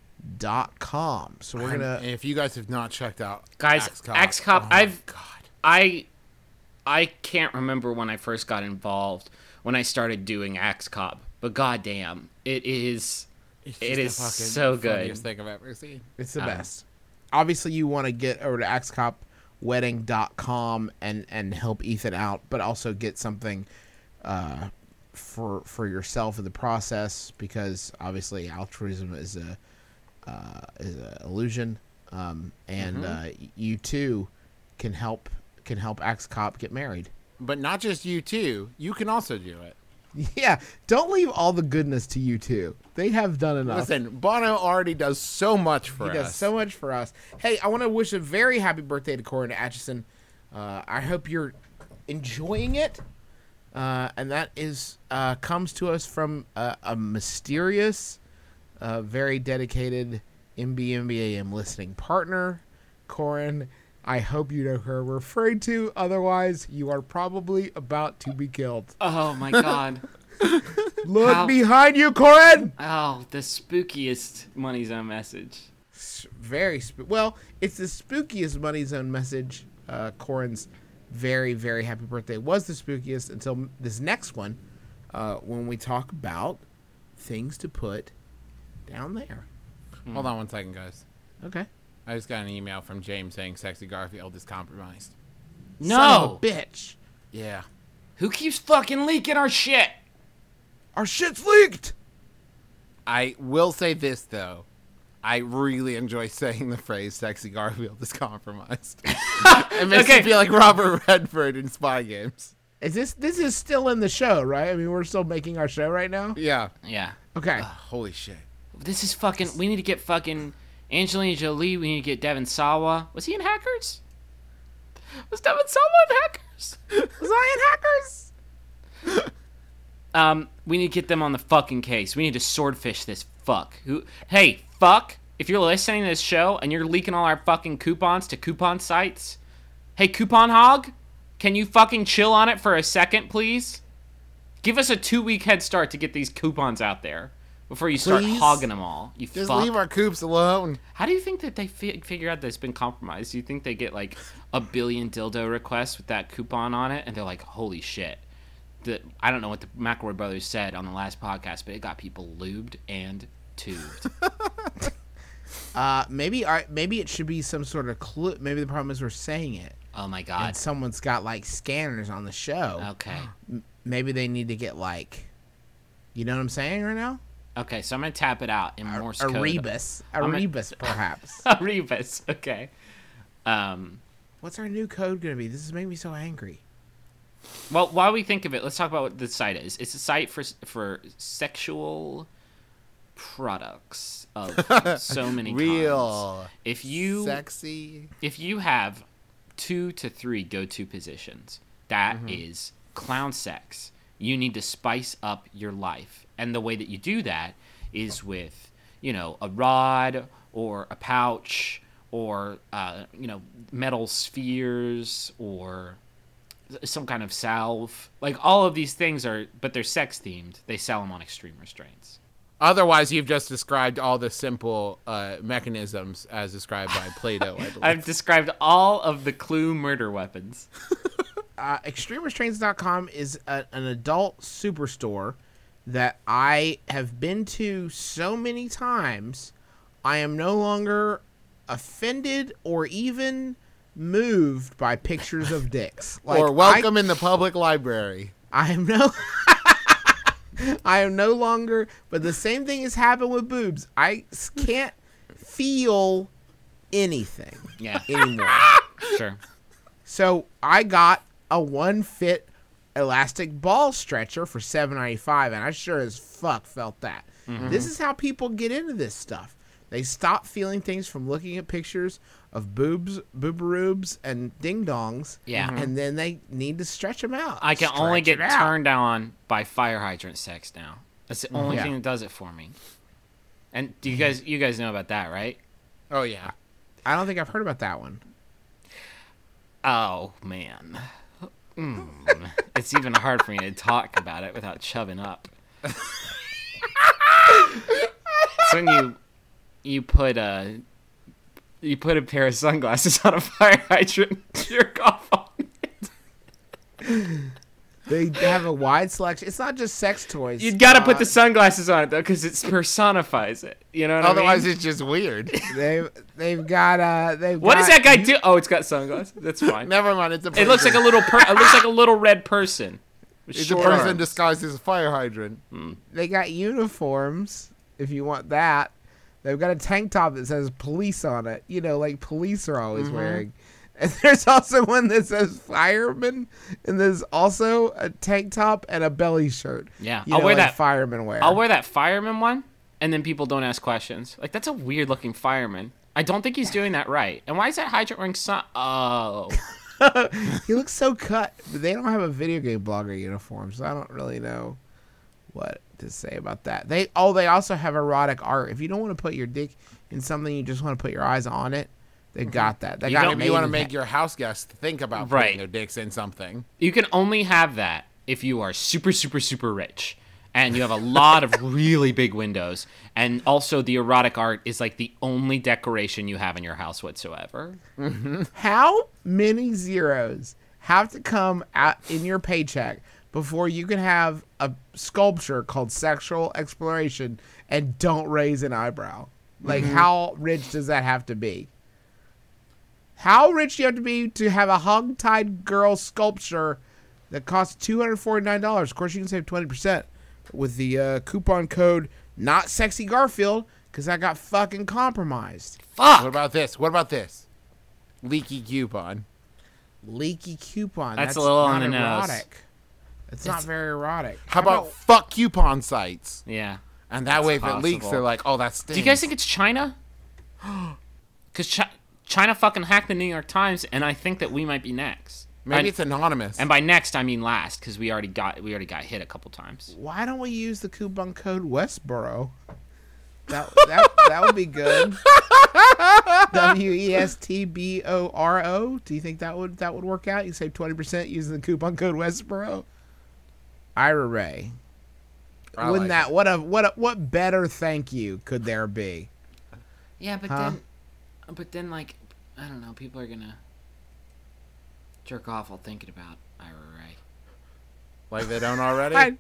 dot com. So we're And gonna. if you guys have not checked out Guys, Axe Cop, Axe Cop, oh my I've- God. I I can't remember when I first got involved when I started doing Axe Cop, but goddamn, it is It's It just the is fucking so good. funniest thing I've ever seen. It's the Um, best. Obviously, you want to get over to x cop wedding dot com and, and help Ethan out, but also get something uh, for for yourself in the process, because obviously altruism is a uh, is an illusion, um, and uh, you too can help can help X Cop get married. But not just you two. You can also do it. Yeah, don't leave all the goodness to you two. They have done enough. Listen, Bono already does so much for He us. does so much for us. Hey, I want to wish a very happy birthday to Corin Atchison. Uh, I hope you're enjoying it. Uh, and that is uh, comes to us from uh, a mysterious, uh, very dedicated M B M B A M listening partner, Corin. I hope you know who we're referring to. Otherwise, you are probably about to be killed. Oh my god. Look How- behind you, Corin! Oh, the spookiest Money Zone message. S- Very sp- well. It's the spookiest Money Zone message. Uh, Corin's very, very happy birthday was the spookiest until m- this next one, uh, when we talk about things to put down there. Hold on one second, guys. Okay. I just got an email from James saying Sexy Garfield is compromised. Son No! of a bitch. Yeah. Who keeps fucking leaking our shit? Our shit's leaked. I will say this, though. I really enjoy saying the phrase Sexy Garfield is compromised. It makes Okay. me feel like Robert Redford in Spy Games. Is this this is still in the show, right? I mean, we're still making our show right now. Yeah. Yeah. Okay. Holy shit. This is fucking. We need to get fucking Angelina Jolie. We need to get Devin Sawa. Was he in Hackers? Was Devin Sawa in Hackers? Was I in Hackers? Um, we need to get them on the fucking case. We need to swordfish this fuck. Who? Hey, fuck! If you're listening to this show and you're leaking all our fucking coupons to coupon sites, hey, Coupon Hog, can you fucking chill on it for a second, please? Give us a two-week head start to get these coupons out there before you start Please? hogging them all. You Just fuck. leave our coops alone. How do you think that they fi- figure out that it's been compromised? Do you think they get like a billion dildo requests with that coupon on it, and they're like, "Holy shit!" The, I don't know what the McElroy brothers said on the last podcast, but it got people lubed and tubed. Uh, maybe our, maybe it should be some sort of clue. Maybe the problem is we're saying it, Oh my and god. someone's got like scanners on the show. Okay. Maybe they need to get like, you know what I'm saying right now? Okay, so I'm gonna tap it out in Morse A code. rebus, a I'm a- rebus, perhaps. A rebus. Okay. Um. What's our new code gonna be? This is making me so angry. Well, while we think of it, let's talk about what the site is. It's a site for for sexual products of so many kinds. Real. If you Sexy. if you have two to three go-to positions, that is clown sex. You need to spice up your life, and the way that you do that is with, you know, a rod or a pouch or uh, you know, metal spheres or some kind of salve. Like all of these things are, but they're sex themed. They sell them on Extreme Restraints. Otherwise, you've just described all the simple uh, mechanisms as described by Plato, I believe. I've described all of the Clue murder weapons. Uh, extreme restraints dot com is a, an adult superstore that I have been to so many times. I am no longer offended or even moved by pictures of dicks. Like, or welcome in the public library. I, I am no. I am no longer. But the same thing has happened with boobs. I s- can't feel anything Yeah, anymore. sure. So I got a one fit elastic ball stretcher for seven ninety five, and I sure as fuck felt that. This is how people get into this stuff. They stop feeling things from looking at pictures of boobs, boobaroobs, and ding dongs. Yeah. Mhm. and then they need to stretch them out. I can only Stretch get it out. turned on by fire hydrant sex now. That's the only Yeah. thing that does it for me. And do you guys you guys know about that, right? Oh, yeah. I don't think I've heard about that one. Oh man. Mm. It's even hard for me to talk about it without chubbing up. It's when you you put a you put a pair of sunglasses on a fire hydrant and jerk off on it. They have a wide selection. It's not just sex toys. You got to put Uh, the sunglasses on it though, because it personifies it. You know what Otherwise, I mean? it's just weird. They've they've got uh they've What got, does that guy do? Oh, it's got sunglasses. That's fine. Never mind. It's a. It looks like a little. Per- it looks like a little red person. With It's a short person arms. disguised as a fire hydrant. They got uniforms if you want that. They've got a tank top that says police on it. You know, like police are always wearing. And there's also one that says fireman, and there's also a tank top and a belly shirt. Yeah, you I'll know, wear like that. firemen wear. I'll wear that fireman one, and then people don't ask questions. Like that's a weird looking fireman. I don't think he's doing that right. And why is that hydrant wearing sun? Oh, He looks so cut, but they don't have a video game blogger uniform, so I don't really know what to say about that. They oh, they also have erotic art. If you don't want to put your dick in something, you just want to put your eyes on it. They got that. They You got don't- it Maybe you want to made in- make your house guests think about Right. putting their dicks in something. you can only have that if you are super, super, super rich, and you have a lot of really big windows, and also the erotic art is like the only decoration you have in your house whatsoever. How many zeros have to come out in your paycheck before you can have a sculpture called sexual exploration and don't raise an eyebrow? Like, how rich does that have to be? How rich do you have to be to have a hog-tied girl sculpture that costs two hundred forty-nine dollars? Of course, you can save twenty percent with the uh, coupon code not sexy Garfield because I got fucking compromised. Fuck. What about this? What about this? Leaky coupon. Leaky coupon. That's That's a little not on the nose. erotic. It's not very erotic. How about fuck coupon sites? Yeah. And that way, if it leaks, possible. they're like, oh, that's. Do you guys think it's China? Because Chi- China fucking hacked the New York Times, and I think that we might be next. Maybe I- it's anonymous. And by next, I mean last, because we already got we already got hit a couple times. Why don't we use the coupon code Westboro? That that that would be good. W E S T B O R O. Do you think that would that would work out? You save twenty percent using the coupon code Westboro. Ira Ray. I Wouldn't like that what a what a, what better thank you could there be? Yeah, but Huh? then, but then like, I don't know, people are gonna jerk off while thinking about Ira Ray. Like they don't already? I-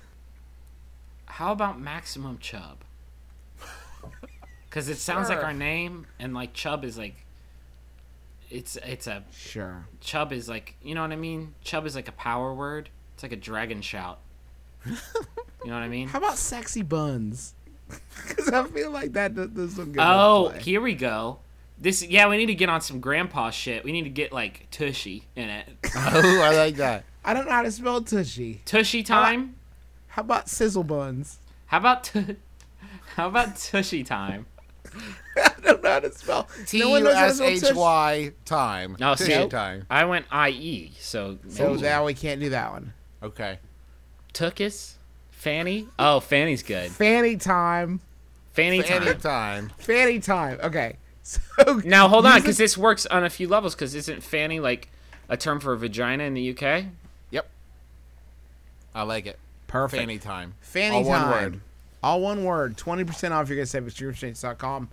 How about Maximum Chub? Because it sounds like Sure. our name, and like Chub is like, it's it's a Sure. Chub is like, you know what I mean? Chub is like a power word. It's like a dragon shout. You know what I mean? How about sexy buns? Because I feel like that does, does some good. Oh, play. here we go. This yeah, we need to get on some grandpa shit. We need to get like Tushy in it. Oh, I like that. I don't know how to spell tushy. Tushy time. How about sizzle buns? How about t- how about Tushy time? I don't know how to spell. T No one U knows how to S spell H tush. Y time. No, Tushy see, time. I went I E, so So maybe now we can't do that one. Okay. Tookus, Fanny. Oh, Fanny's good. Fanny time. Fanny time. Any time. Fanny time. Okay. So Now hold on, use because the- this works on a few levels. Because isn't Fanny like a term for a vagina in the U K? Yep. I like it. perfect. Fanny time. Fanny All time. one word. All one word. twenty percent off. You're gonna save at stream exchange dot com.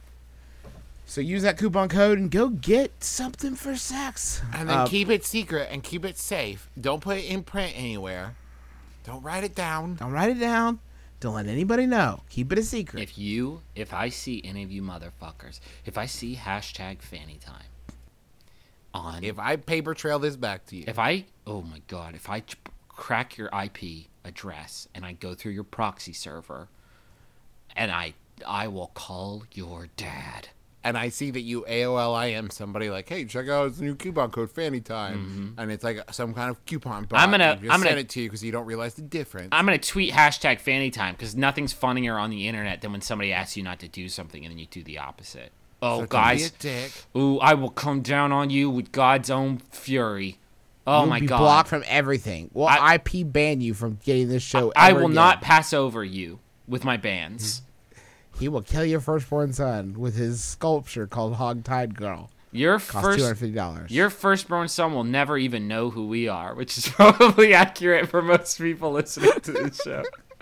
So use that coupon code and go get something for sex. And then Uh, keep it secret and keep it safe. Don't put it in print anywhere. Don't write it down. Don't write it down. Don't let anybody know. Keep it a secret. If you, if I see any of you motherfuckers, if I see hashtag Fanny time on, if, If I paper trail this back to you. if I, oh my god, if I ch- crack your I P address and I go through your proxy server, and I, I will call your dad. and I see that you A O L I M somebody like, hey, check out this new coupon code Fanny time, and it's like some kind of coupon bot. I'm gonna- and just I'm gonna- send it to you because you don't realize the difference. I'm gonna tweet hashtag Fanny time because nothing's funnier on the internet than when somebody asks you not to do something and then you do the opposite. Oh, So don't guys, be a dick. ooh, I will come down on you with God's own fury. Oh You'll my be god. blocked from everything. We'll I- I, P ban you from getting this show. I ever will again. not pass over you with my bans. He will kill your firstborn son with his sculpture called Hog-Tied Girl. Your Cost two hundred first fifty dollars. your firstborn son will never even know who we are, which is probably accurate for most people listening to this show.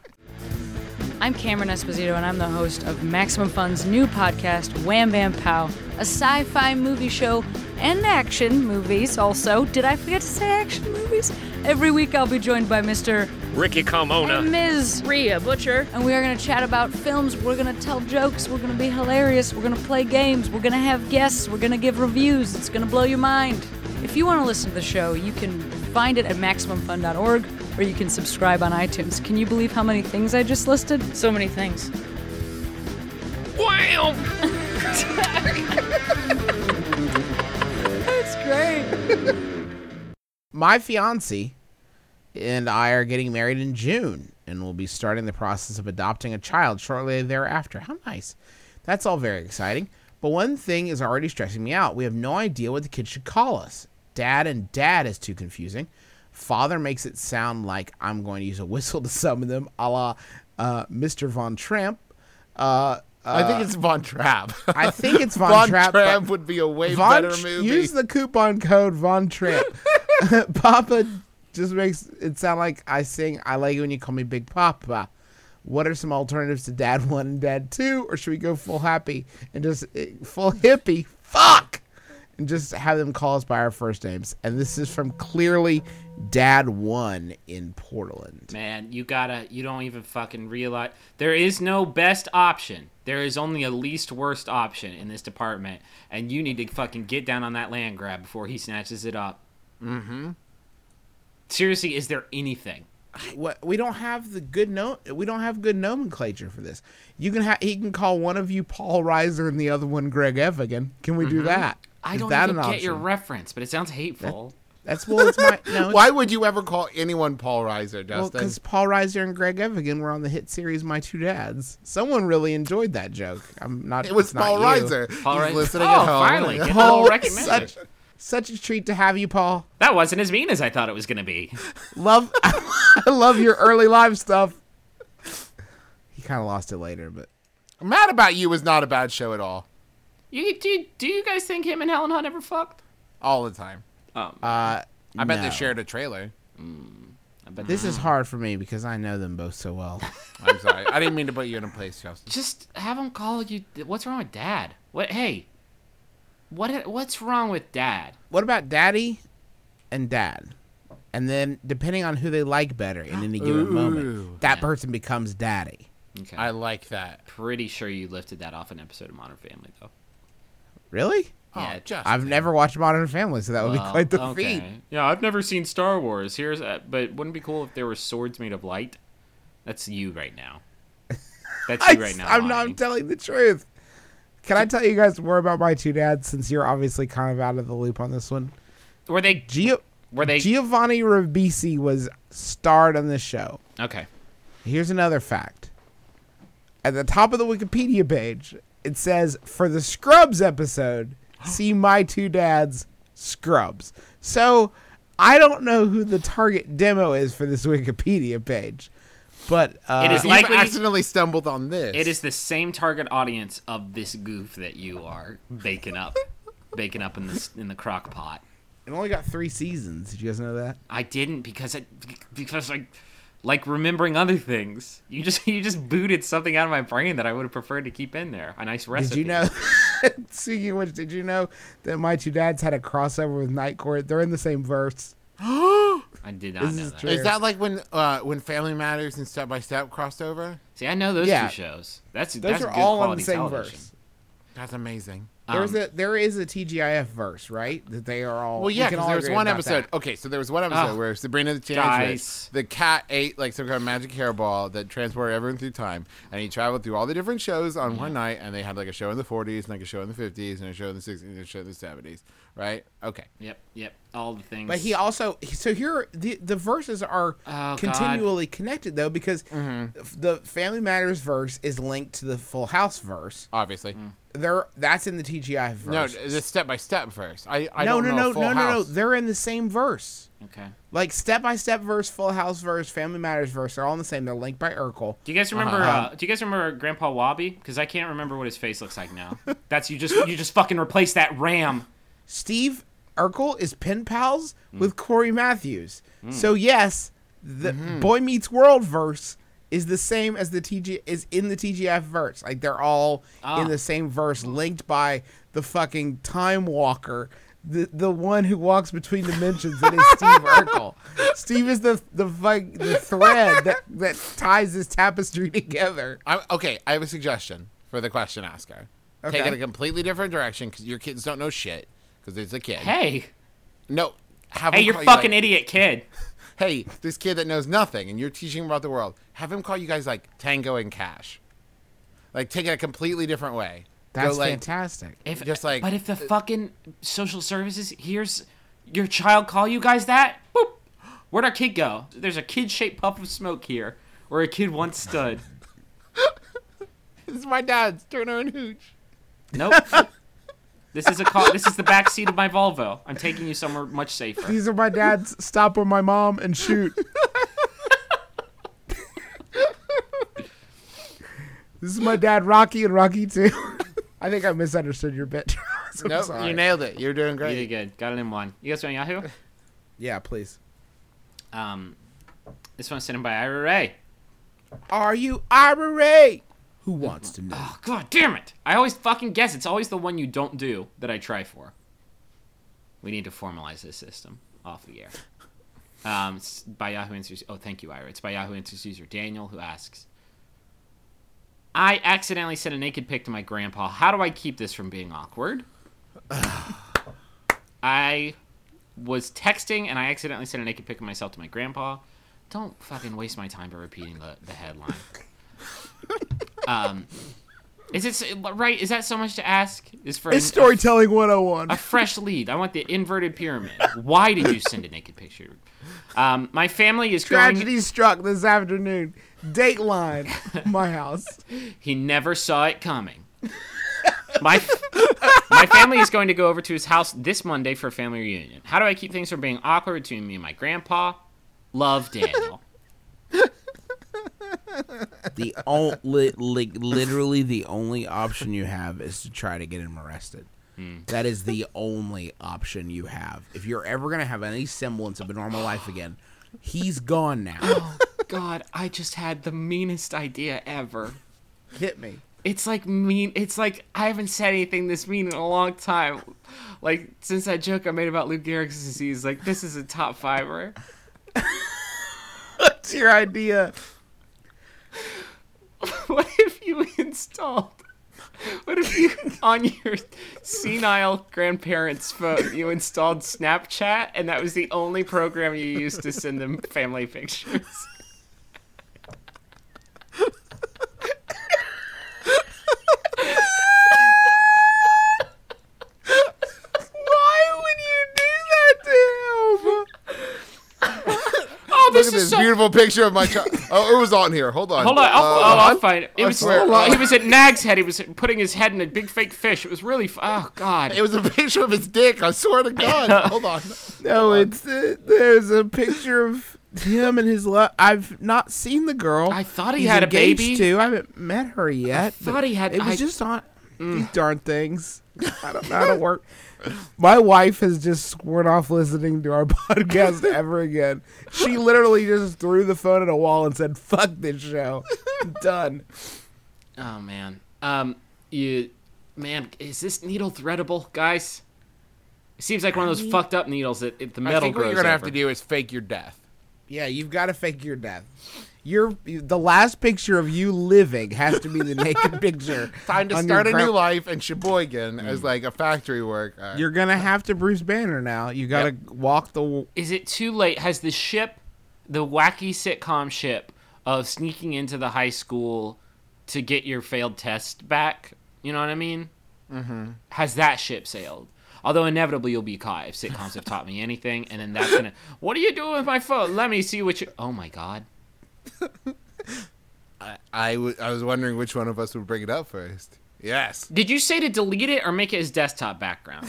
I'm Cameron Esposito, and I'm the host of Maximum Fun's new podcast, Wham Bam Pow, a sci-fi movie show and action movies also. Did I forget to say action movies? Every week I'll be joined by Mister Ricky Carmona. and Miz Rhea Butcher. and we are going to chat about films. We're going to tell jokes. We're going to be hilarious. We're going to play games. We're going to have guests. We're going to give reviews. It's going to blow your mind. If you want to listen to the show, you can find it at maximum fun dot org or you can subscribe on iTunes. Can you believe how many things I just listed? So many things. Wham! That's great. My fiance and I are getting married in June, and we'll be starting the process of adopting a child shortly thereafter. How nice. That's all very exciting. But one thing is already stressing me out. We have no idea what the kids should call us. Dad and dad is too confusing. Father makes it sound like I'm going to use a whistle to summon them, a la uh, Mister Von Tramp. Uh, I think it's Von Trapp. I think it's Von, Von Trapp. Trapp but would be a way Von better Tr- movie. Use the coupon code Von Tramp. Papa just makes it sound like I sing I like it when you call me Big Papa. What are some alternatives to Dad one and Dad two? Or should we go full happy and just eh, full hippie? Fuck! And just have them call us by our first names. And this is from clearly Dad one in Portland. Man, you gotta, you don't even fucking realize. There is no best option. There is only a least worst option in this department. And you need to fucking get down on that land grab before he snatches it up. Mm-hmm. Seriously, is there anything? What we don't have the good no we don't have good nomenclature for this. You can ha- he can call one of you Paul Reiser and the other one Greg Evigan. Can we do that? I Is don't that even an get your option? reference, but it sounds hateful. That's well, it's my no. Why would you ever call anyone Paul Reiser, Well, Justin? because Paul Reiser and Greg Evigan were on the hit series My Two Dads. Someone really enjoyed that joke. I'm not. it was it's not Paul you. Paul Paul He's Reiser- listening oh, at home. finally. Get a Paul, little recognition. such, such a treat to have you, Paul. That wasn't as mean as I thought it was going to be. Love, I love your early live stuff. He kind of lost it later, but Mad About You was not a bad show at all. You, do, you, do you guys think him and Helen Hunt ever fucked? All the time. Um, uh, I bet no. they shared a trailer. I bet This is hard for me because I know them both so well. I'm sorry. I didn't mean to put you in a place, Justin. Just have him call you. What's wrong with Dad? What? Hey, what? What's wrong with Dad? What about Daddy and Dad? And then, depending on who they like better in any given Ooh. moment, that person becomes Daddy. Okay. I like that. Pretty sure you lifted that off an episode of Modern Family, though. Really? Yeah, Oh, Justin. I've never watched Modern Family, so that would be Well, quite the okay. feat. Yeah, I've never seen Star Wars. Here's, a, but wouldn't it be cool if there were swords made of light? That's you right now. That's you right now. I'm not I'm lying. telling the truth. Can I tell you guys more about My Two Dads since you're obviously kind of out of the loop on this one? Were they? Gio- Were they? Giovanni Ribisi was starred on this show. Okay. Here's another fact. At the top of the Wikipedia page, it says, for the Scrubs episode, see My Two Dads Scrubs. So, I don't know who the target demo is for this Wikipedia page. But uh, It is You've likely- accidentally stumbled on this. It is the same target audience of this goof that you are baking up, baking up in the in the crock pot. it only got three seasons. Did you guys know that? I didn't because I because I like remembering other things. You just you just booted something out of my brain that I would have preferred to keep in there. A nice recipe. Did you know? Speaking of which, did you know that My Two Dads had a crossover with Night Court? They're in the same verse. I did not This know is that. true. Is that like when uh, when Family Matters and Step by Step crossed over? See, I know those Yeah. two shows. That's Those that's are good all on quality the same television. verse. That's amazing. There's Um, a there is a T G I F verse, right? That they are all. Well, yeah, we can because all there was agree one about episode. that. Okay, so there was one episode Oh. where Sabrina the Teenage Guys. Witch, the cat ate like some kind of magic hairball that transported everyone through time, and he traveled through all the different shows on one night, and they had like a show in the forties, and like a show in the fifties, and a show in the sixties, and a show in the seventies, right? Okay. Yep, yep. All the things. But he also so here the the verses are Oh, continually connected though because Mm-hmm. f- the Family Matters verse is linked to the Full House verse. Obviously. Mm. They're that's in the T G I F No, verse. the Step by Step verse. I, I no, don't no, know no, Full no, no, no. House. They're in the same verse. Okay. Like Step by Step verse, Full House verse, Family Matters verse. They're all in the same. They're linked by Urkel. Do you guys remember? Uh-huh. Uh, do you guys remember Grandpa Wabi? Because I can't remember what his face looks like now. That's you just you just fucking replace that RAM. Steve Urkel is pen pals Mm. with Corey Matthews. So yes, the Boy Meets World verse is the same as the T G is in the T G F verse. Like they're all Ah. in the same verse, linked by the fucking Time Walker the the one who walks between dimensions. It is Steve Urkel. Steve is the the like the thread that that ties this tapestry together. I'm, okay, I have a suggestion for the question asker. Okay. Take it a completely different direction because your kids don't know shit because it's a kid. Hey, No. Have hey, him you're call you, fucking like, idiot kid. Hey, this kid that knows nothing and you're teaching him about the world. Have him call you guys like Tango and Cash. Like take it a completely different way. That's Go, like, fantastic. If, Just like- but if the fucking social services hears your child call you guys that, boop, where'd our kid go? There's a kid-shaped puff of smoke here, where a kid once stood. This is my dad's Turner and Hooch. Nope. This is a car. This is the back seat of my Volvo. I'm taking you somewhere much safer. These are my dad's Stop on My Mom and Shoot. This is my dad Rocky and Rocky two. I think I misunderstood your bit. I'm Nope, sorry. you nailed it. You're doing You great. did good. Got it in one. You guys on Yahoo? Yeah, please. Um, this one's sent in by Ira Ray. Are you Ira Ray? Who wants to know? Oh, God damn it. I always fucking guess. It's always the one you don't do that I try for. We need to formalize this system off the air. Um, it's by Yahoo Answers. Oh, thank you, Ira. It's by Yahoo Answers user Daniel, who asks, I accidentally sent a naked pic to my grandpa. How do I keep this from being awkward? I was texting and I accidentally sent a naked pic of myself to my grandpa. Don't fucking waste my time by repeating the, the headline. Um, is it right? Is that so much to ask? Is for It's an- Storytelling one oh one. a fresh lead. I want the inverted pyramid. Why did you send a naked picture? Um, my family is growing. Tragedy struck this afternoon. Dateline. My house. He never saw it coming. My my family is going to go over to his house this Monday for a family reunion. How do I keep things from being awkward between me and my grandpa? Love, Daniel. The only, like, literally the only option you have is to try to get him arrested. That is the only option you have. If you're ever gonna have any semblance of a normal life again, he's gone now. God, I just had the meanest idea ever. Hit me. It's like mean. It's like I haven't said anything this mean in a long time. Like since that joke I made about Lou Gehrig's disease. Like this is a top fiver. What's your idea? What if you installed? What if you on your senile grandparents' phone you installed Snapchat and that was the only program you used to send them family pictures? Why would you do that to him? Oh, Look this at is this so. beautiful picture of my child. Oh, it was on here. Hold on. Hold on, I'll, Uh, oh, I'll find it. It was swear. uh, he was at Nag's Head. He was putting his head in a big fake fish. It was really f- oh god. It was a picture of his dick. I swear to God. Hold on. No, it's uh, there's a picture of him and his love. I've not seen the girl. I thought he He's had a engaged baby. To. I haven't met her yet. thought but he had- It was I- just on these darn things. I don't know how to work. My wife has just sworn off listening to our podcast ever again. She literally just threw the phone at a wall and said, "Fuck this show." Done. Oh man. Um, you, man, is this needle threadable, guys? It seems like one of those fucked up needles that it, the I metal think what grows you're gonna have over. to do is fake your death. Yeah, you've got to fake your death. You're the last picture of you living has to be the naked picture. Time to on start a your new gra- life in Sheboygan as like a factory worker. You're gonna have to Bruce Banner now. You got to walk the. w- Is it too late? Has the ship, the wacky sitcom ship of sneaking into the high school to get your failed test back? You know what I mean? Mm-hmm. Has that ship sailed? Although inevitably you'll be caught if sitcoms have taught me anything, and then that's gonna. What are you doing with my phone? Let me see what you. Oh my god. I, I, w- I was wondering which one of us would bring it up first. Yes. Did you say to delete it or make it his desktop background?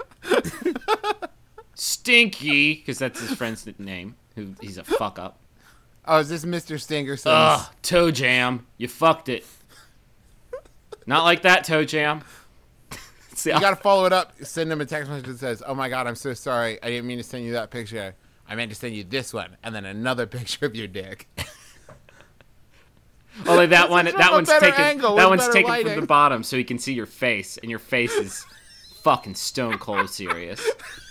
Stinky, because that's his friend's name. Who he's a fuck up. Oh, is this Mister Stinkerson's? Ugh, Toe Jam, you fucked it. Not like that, Toe Jam. See, You gotta follow it up. Send him a text message that says, "Oh my God, I'm so sorry. I didn't mean to send you that picture. I meant to send you this one, and then another picture of your dick." Only that one, from that a one's better taken. angle that with one's better taken lighting. from the bottom, so you can see your face, and your face is fucking stone cold serious.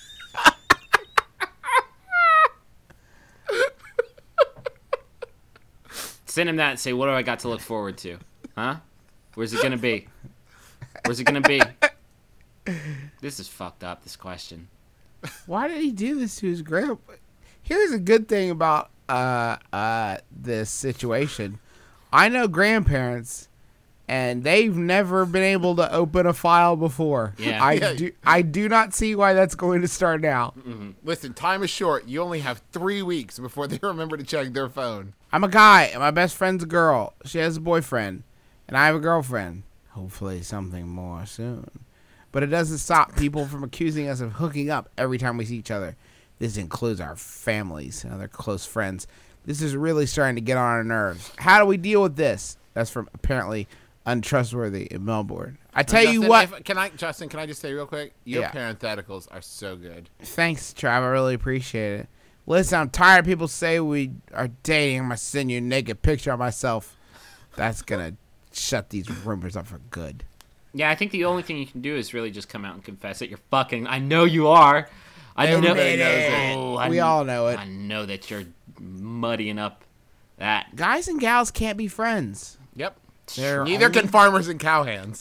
Send him that and say, what do I got to look forward to? Huh? Where's it gonna be? Where's it gonna be? This is fucked up, this question. Why did he do this to his grandpa? Here's a good thing about uh uh this situation. I know grandparents, and they've never been able to open a file before. Yeah. I Yeah. do. I do not see why that's going to start now. Listen, time is short. You only have three weeks before they remember to check their phone. I'm a guy, and my best friend's a girl. She has a boyfriend, and I have a girlfriend. Hopefully, something more soon. But it doesn't stop people from accusing us of hooking up every time we see each other. This includes our families and other close friends. This is really starting to get on our nerves. How do we deal with this? That's from apparently untrustworthy in Melbourne. I tell you Justin, what. if- can I, Justin? Can I just say real quick? Your Yeah. parentheticals are so good. Thanks, Trav. I really appreciate it. Listen, I'm tired of people say we are dating. I'm going to send you a naked picture of myself. That's going to shut these rumors up for good. Yeah, I think the only thing you can do is really just come out and confess that you're fucking. I know you are. I know. Admit it. Oh, I We kn- all know it. I know that you're muddying up that. Guys and gals can't be friends. Yep. They're Neither only- can farmers and cowhands.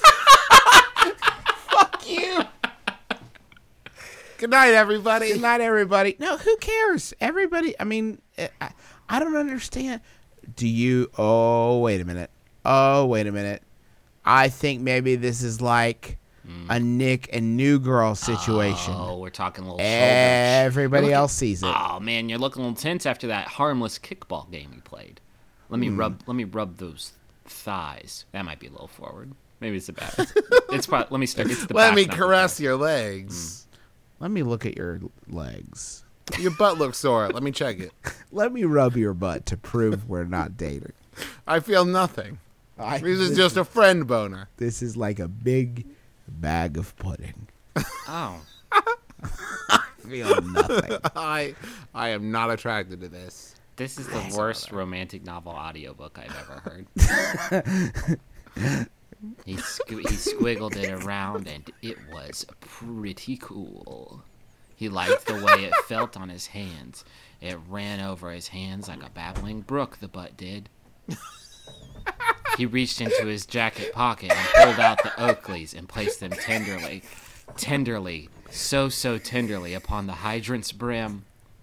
Fuck you. Good night, everybody. Good night, everybody. No, who cares? Everybody, I mean, I, I don't understand. Do you? Oh, wait a minute. Oh, wait a minute. I think maybe this is like a Nick and New Girl situation. Oh, we're talking a little shoulder. Everybody You're else sees it. Oh man, you're looking a little tense after that harmless kickball game you played. Let me Hmm. rub. Let me rub those thighs. That might be a little forward. Maybe it's the back. It's probably. Let me start. It's the Let back, me not the caress front. your legs. Let me look at your legs. Your butt looks sore. Let me check it. Let me rub your butt to prove we're not dating. I feel nothing. I, This is just a friend boner. This is like a big bag of pudding. Oh. Feel nothing. I I am not attracted to this. This is the worst romantic novel audiobook I've ever heard. he, squ- he squiggled it around, and it was pretty cool. He liked the way it felt on his hands. It ran over his hands like a babbling brook, the butt did. He reached into his jacket pocket and pulled out the Oakleys and placed them tenderly, tenderly, so, so tenderly upon the hydrant's brim.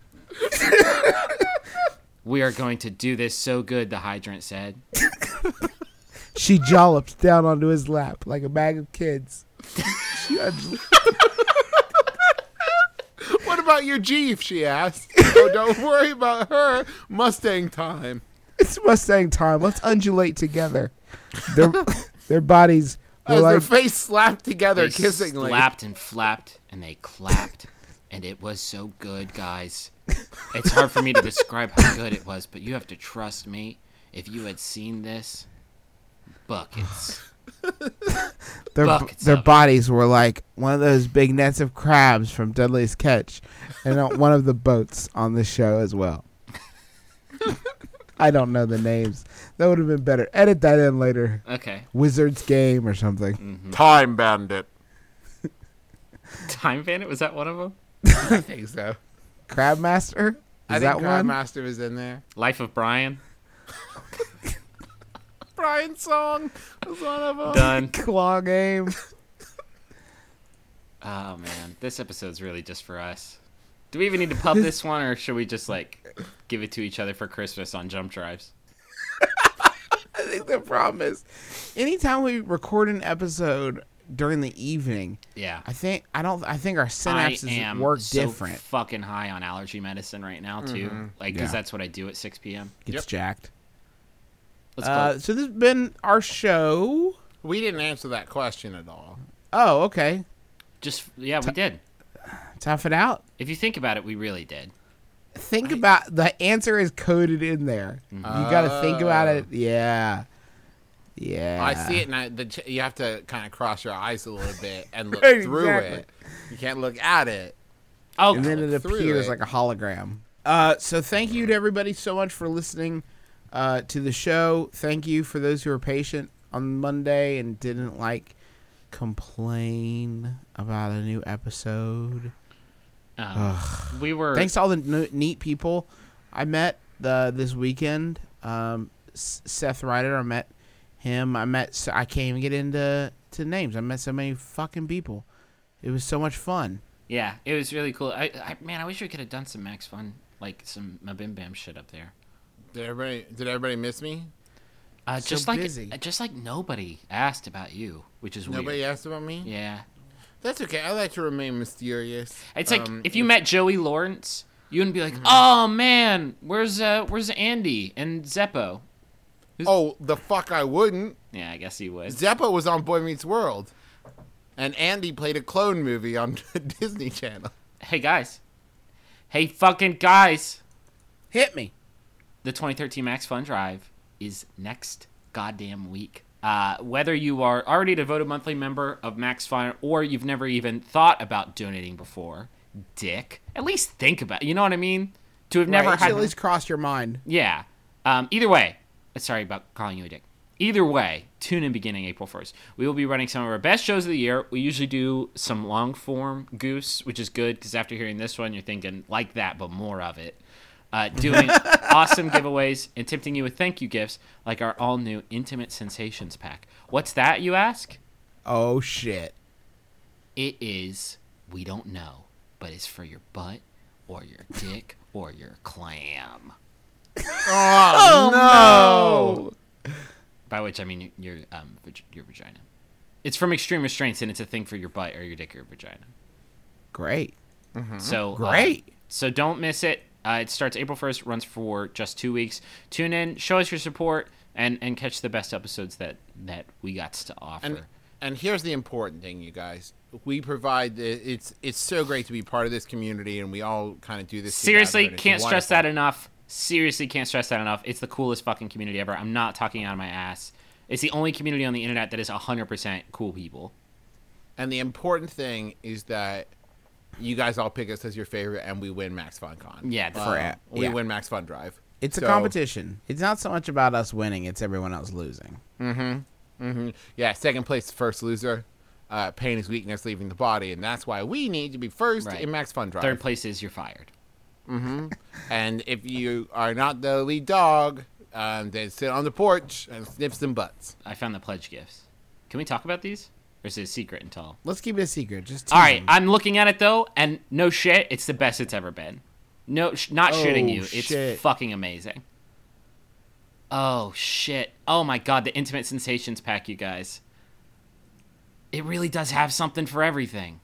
We are going to do this so good, the hydrant said. She jollops down onto his lap like a bag of kids. She un- What about your Jeep? She asked. Oh, don't worry about her. Mustang time. it's Mustang time. Let's undulate together. Their, their bodies were As their like face slapped together, They kissingly. slapped and flapped, and they clapped, and it was so good, guys. It's hard for me to describe how good it was, but you have to trust me. If you had seen this, buckets. their buckets their of it. bodies were like one of those big nets of crabs from Dudley's Catch, and on one of the boats on the show as well. I don't know the names. That would have been better. Edit that in later. Okay. Wizard's Game or something. Time Bandit. Time Bandit, was that one of them? I think so. Crab Master? Is I that think one? Crabmaster was in there. Life of Brian? Brian's song was one of them. Done. Claw Game. Oh, man. This episode's really just for us. Do we even need to pub this one, or should we just, like, give it to each other for Christmas on jump drives? I think the problem is, anytime we record an episode during the evening, Yeah. I think I don't. I think our I synapses am work so different. fucking high on allergy medicine right now, too. Like, because Yeah. that's what I do at six p.m. Gets Yep. jacked. Let's Uh, go. so this has been our show. We didn't answer that question at all. Oh, okay. Just, yeah, we did. Tough it out. If you think about it, we really did. Think about the answer is coded in there. You got to think about it. Yeah. Yeah. I see it, and I, the, ch- you have to kind of cross your eyes a little bit and look Right, through exactly. it. You can't look at it. Oh, And then it through appears it. like a hologram. Uh, so thank you to everybody so much for listening uh, to the show. Thank you for those who were patient on Monday and didn't like complain about a new episode. Um, we were Thanks to all the n- neat people I met the this weekend. Um, S- Seth Ryder, I met him. I met. So I can't even get into to names. I met so many fucking people. It was so much fun. Yeah, it was really cool. I, I man, I wish we could have done some Max Fun, like some Mabim Bam shit up there. Did everybody? Did everybody miss me? Uh, So just like busy. uh, just like nobody asked about you, which is Nobody weird. asked about me. Yeah, That's okay. I like to remain mysterious. it's like Um, if you met Joey Lawrence, you wouldn't be like, Mm-hmm. "Oh man, where's uh where's Andy and Zeppo?" Oh, the fuck I wouldn't. Yeah, I guess you would. Zeppo was on Boy Meets World, and Andy played a clone movie on Disney Channel. Hey guys, hey fucking guys, Hit me. the twenty thirteen Max Fun Drive is next goddamn week. Uh, whether you are already a devoted monthly member of Max Fun or you've never even thought about donating before, dick, at least think about it. You know what I mean? To have never Right, it should had... at least cross your mind. Yeah. Um, either way, sorry about calling you a dick. Either way, tune in beginning April first. We will be running some of our best shows of the year. We usually do some long form Goose, which is good because after hearing this one, you're thinking like that, but more of it. Uh, doing awesome giveaways and tempting you with thank you gifts like our all new Intimate Sensations pack. What's that, you ask? Oh shit. It is, we don't know, but it's for your butt or your dick or your clam. Oh, no! By which I mean your um vag- your vagina. It's from Extreme Restraints, and it's a thing for your butt or your dick or your vagina. Great. So uh, Great. so don't miss it. Uh, it starts April first, runs for just two weeks. Tune in, show us your support, and and catch the best episodes that that we got to offer. And and here's the important thing, you guys. We provide the, it's it's so great to be part of this community, and we all kind of do this. Seriously, together, and it's can't stress that wonderful. enough. Seriously, can't stress that enough. It's the coolest fucking community ever. I'm not talking out of my ass. It's the only community on the internet that is one hundred percent cool people. And the important thing is that you guys all pick us as your favorite, and we win Max Fun Con. Yeah, Uh, For- we yeah. win Max Fun Drive. It's So- a competition. It's not so much about us winning, it's everyone else losing. Mm-hmm. Yeah, second place, first loser. Uh, pain is weakness leaving the body, and that's why we need to be first Right. in Max Fun Drive. Third place is you're fired. And if you are not the lead dog, um, then sit on the porch and sniff some butts. I found the pledge gifts. Can we talk about these? Or is it a secret until? Let's keep it a secret. Just All tease right, them. I'm looking at it though, and no shit, it's the best it's ever been. No, sh- not Oh, shitting you. It's shit. fucking amazing. Oh shit! Oh my god, the Intimate Sensations pack, you guys. It really does have something for everything.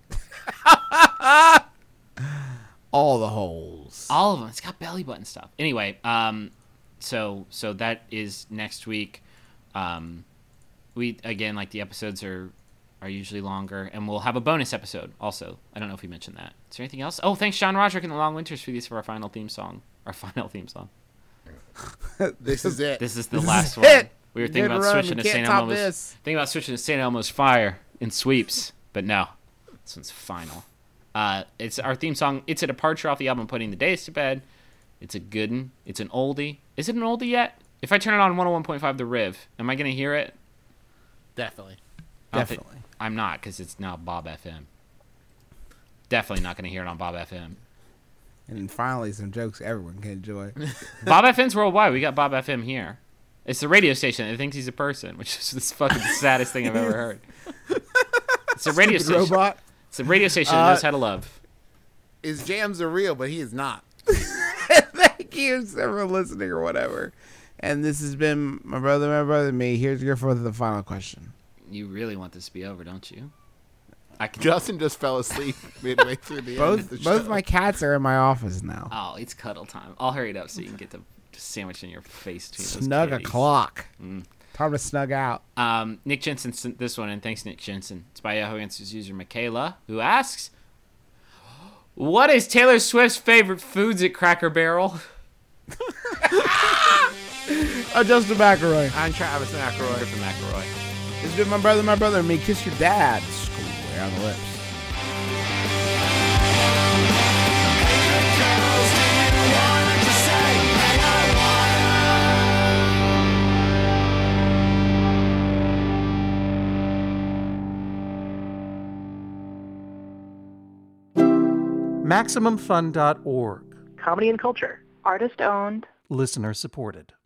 all the holes. All of them. It's got belly button stuff. Anyway, um, so so that is next week. Um, we again like the episodes are are usually longer, and we'll have a bonus episode also. I don't know if we mentioned that. Is there anything else? Oh, thanks John Roderick and the Long Winters for these for our final theme song. Our final theme song. This is it. This is the This is last it. one. We were thinking Good about run. switching We to can't Saint top Elmo's. this. Thinking about switching to Saint Elmo's Fire in sweeps, but no, this one's final. Uh, it's our theme song. It's a departure off the album "Putting the Days to Bed." It's a good one. It's an oldie. Is it an oldie yet? If I turn it on one oh one point five The Riv, am I gonna hear it? Definitely. I don't think- Definitely. I'm not, because it's now Bob F M. Definitely not gonna hear it on Bob F M. And finally, some jokes everyone can enjoy. Bob F M's worldwide. We got Bob F M here. It's the radio station that thinks he's a person, which is the fucking saddest thing I've ever heard. It's a radio Stupid station. robot. It's a radio station that Uh, knows how to love. His jams are real, but he is not. Thank you for listening or whatever. And this has been my brother, my brother, me. Here's your for the final question. You really want this to be over, don't you? I can. Justin just fell asleep midway through the end of the Both show. both my cats are in my office now. Oh, it's cuddle time. I'll hurry it up so you can get the sandwich in your face between those Snug a kitties. clock. Mm. Time to snug out. Um, Nick Jensen sent this one, and thanks, Nick Jensen. It's by Yahoo Answers user Michaela, who asks, "What is Taylor Swift's favorite foods at Cracker Barrel?" Uh, Justin McElroy. I'm Travis McElroy. From McElroy. It's been my brother, my brother, and me. Kiss your dad. Square on the lips. Maximum Fun dot org. Comedy and culture. Artist owned. Listener supported.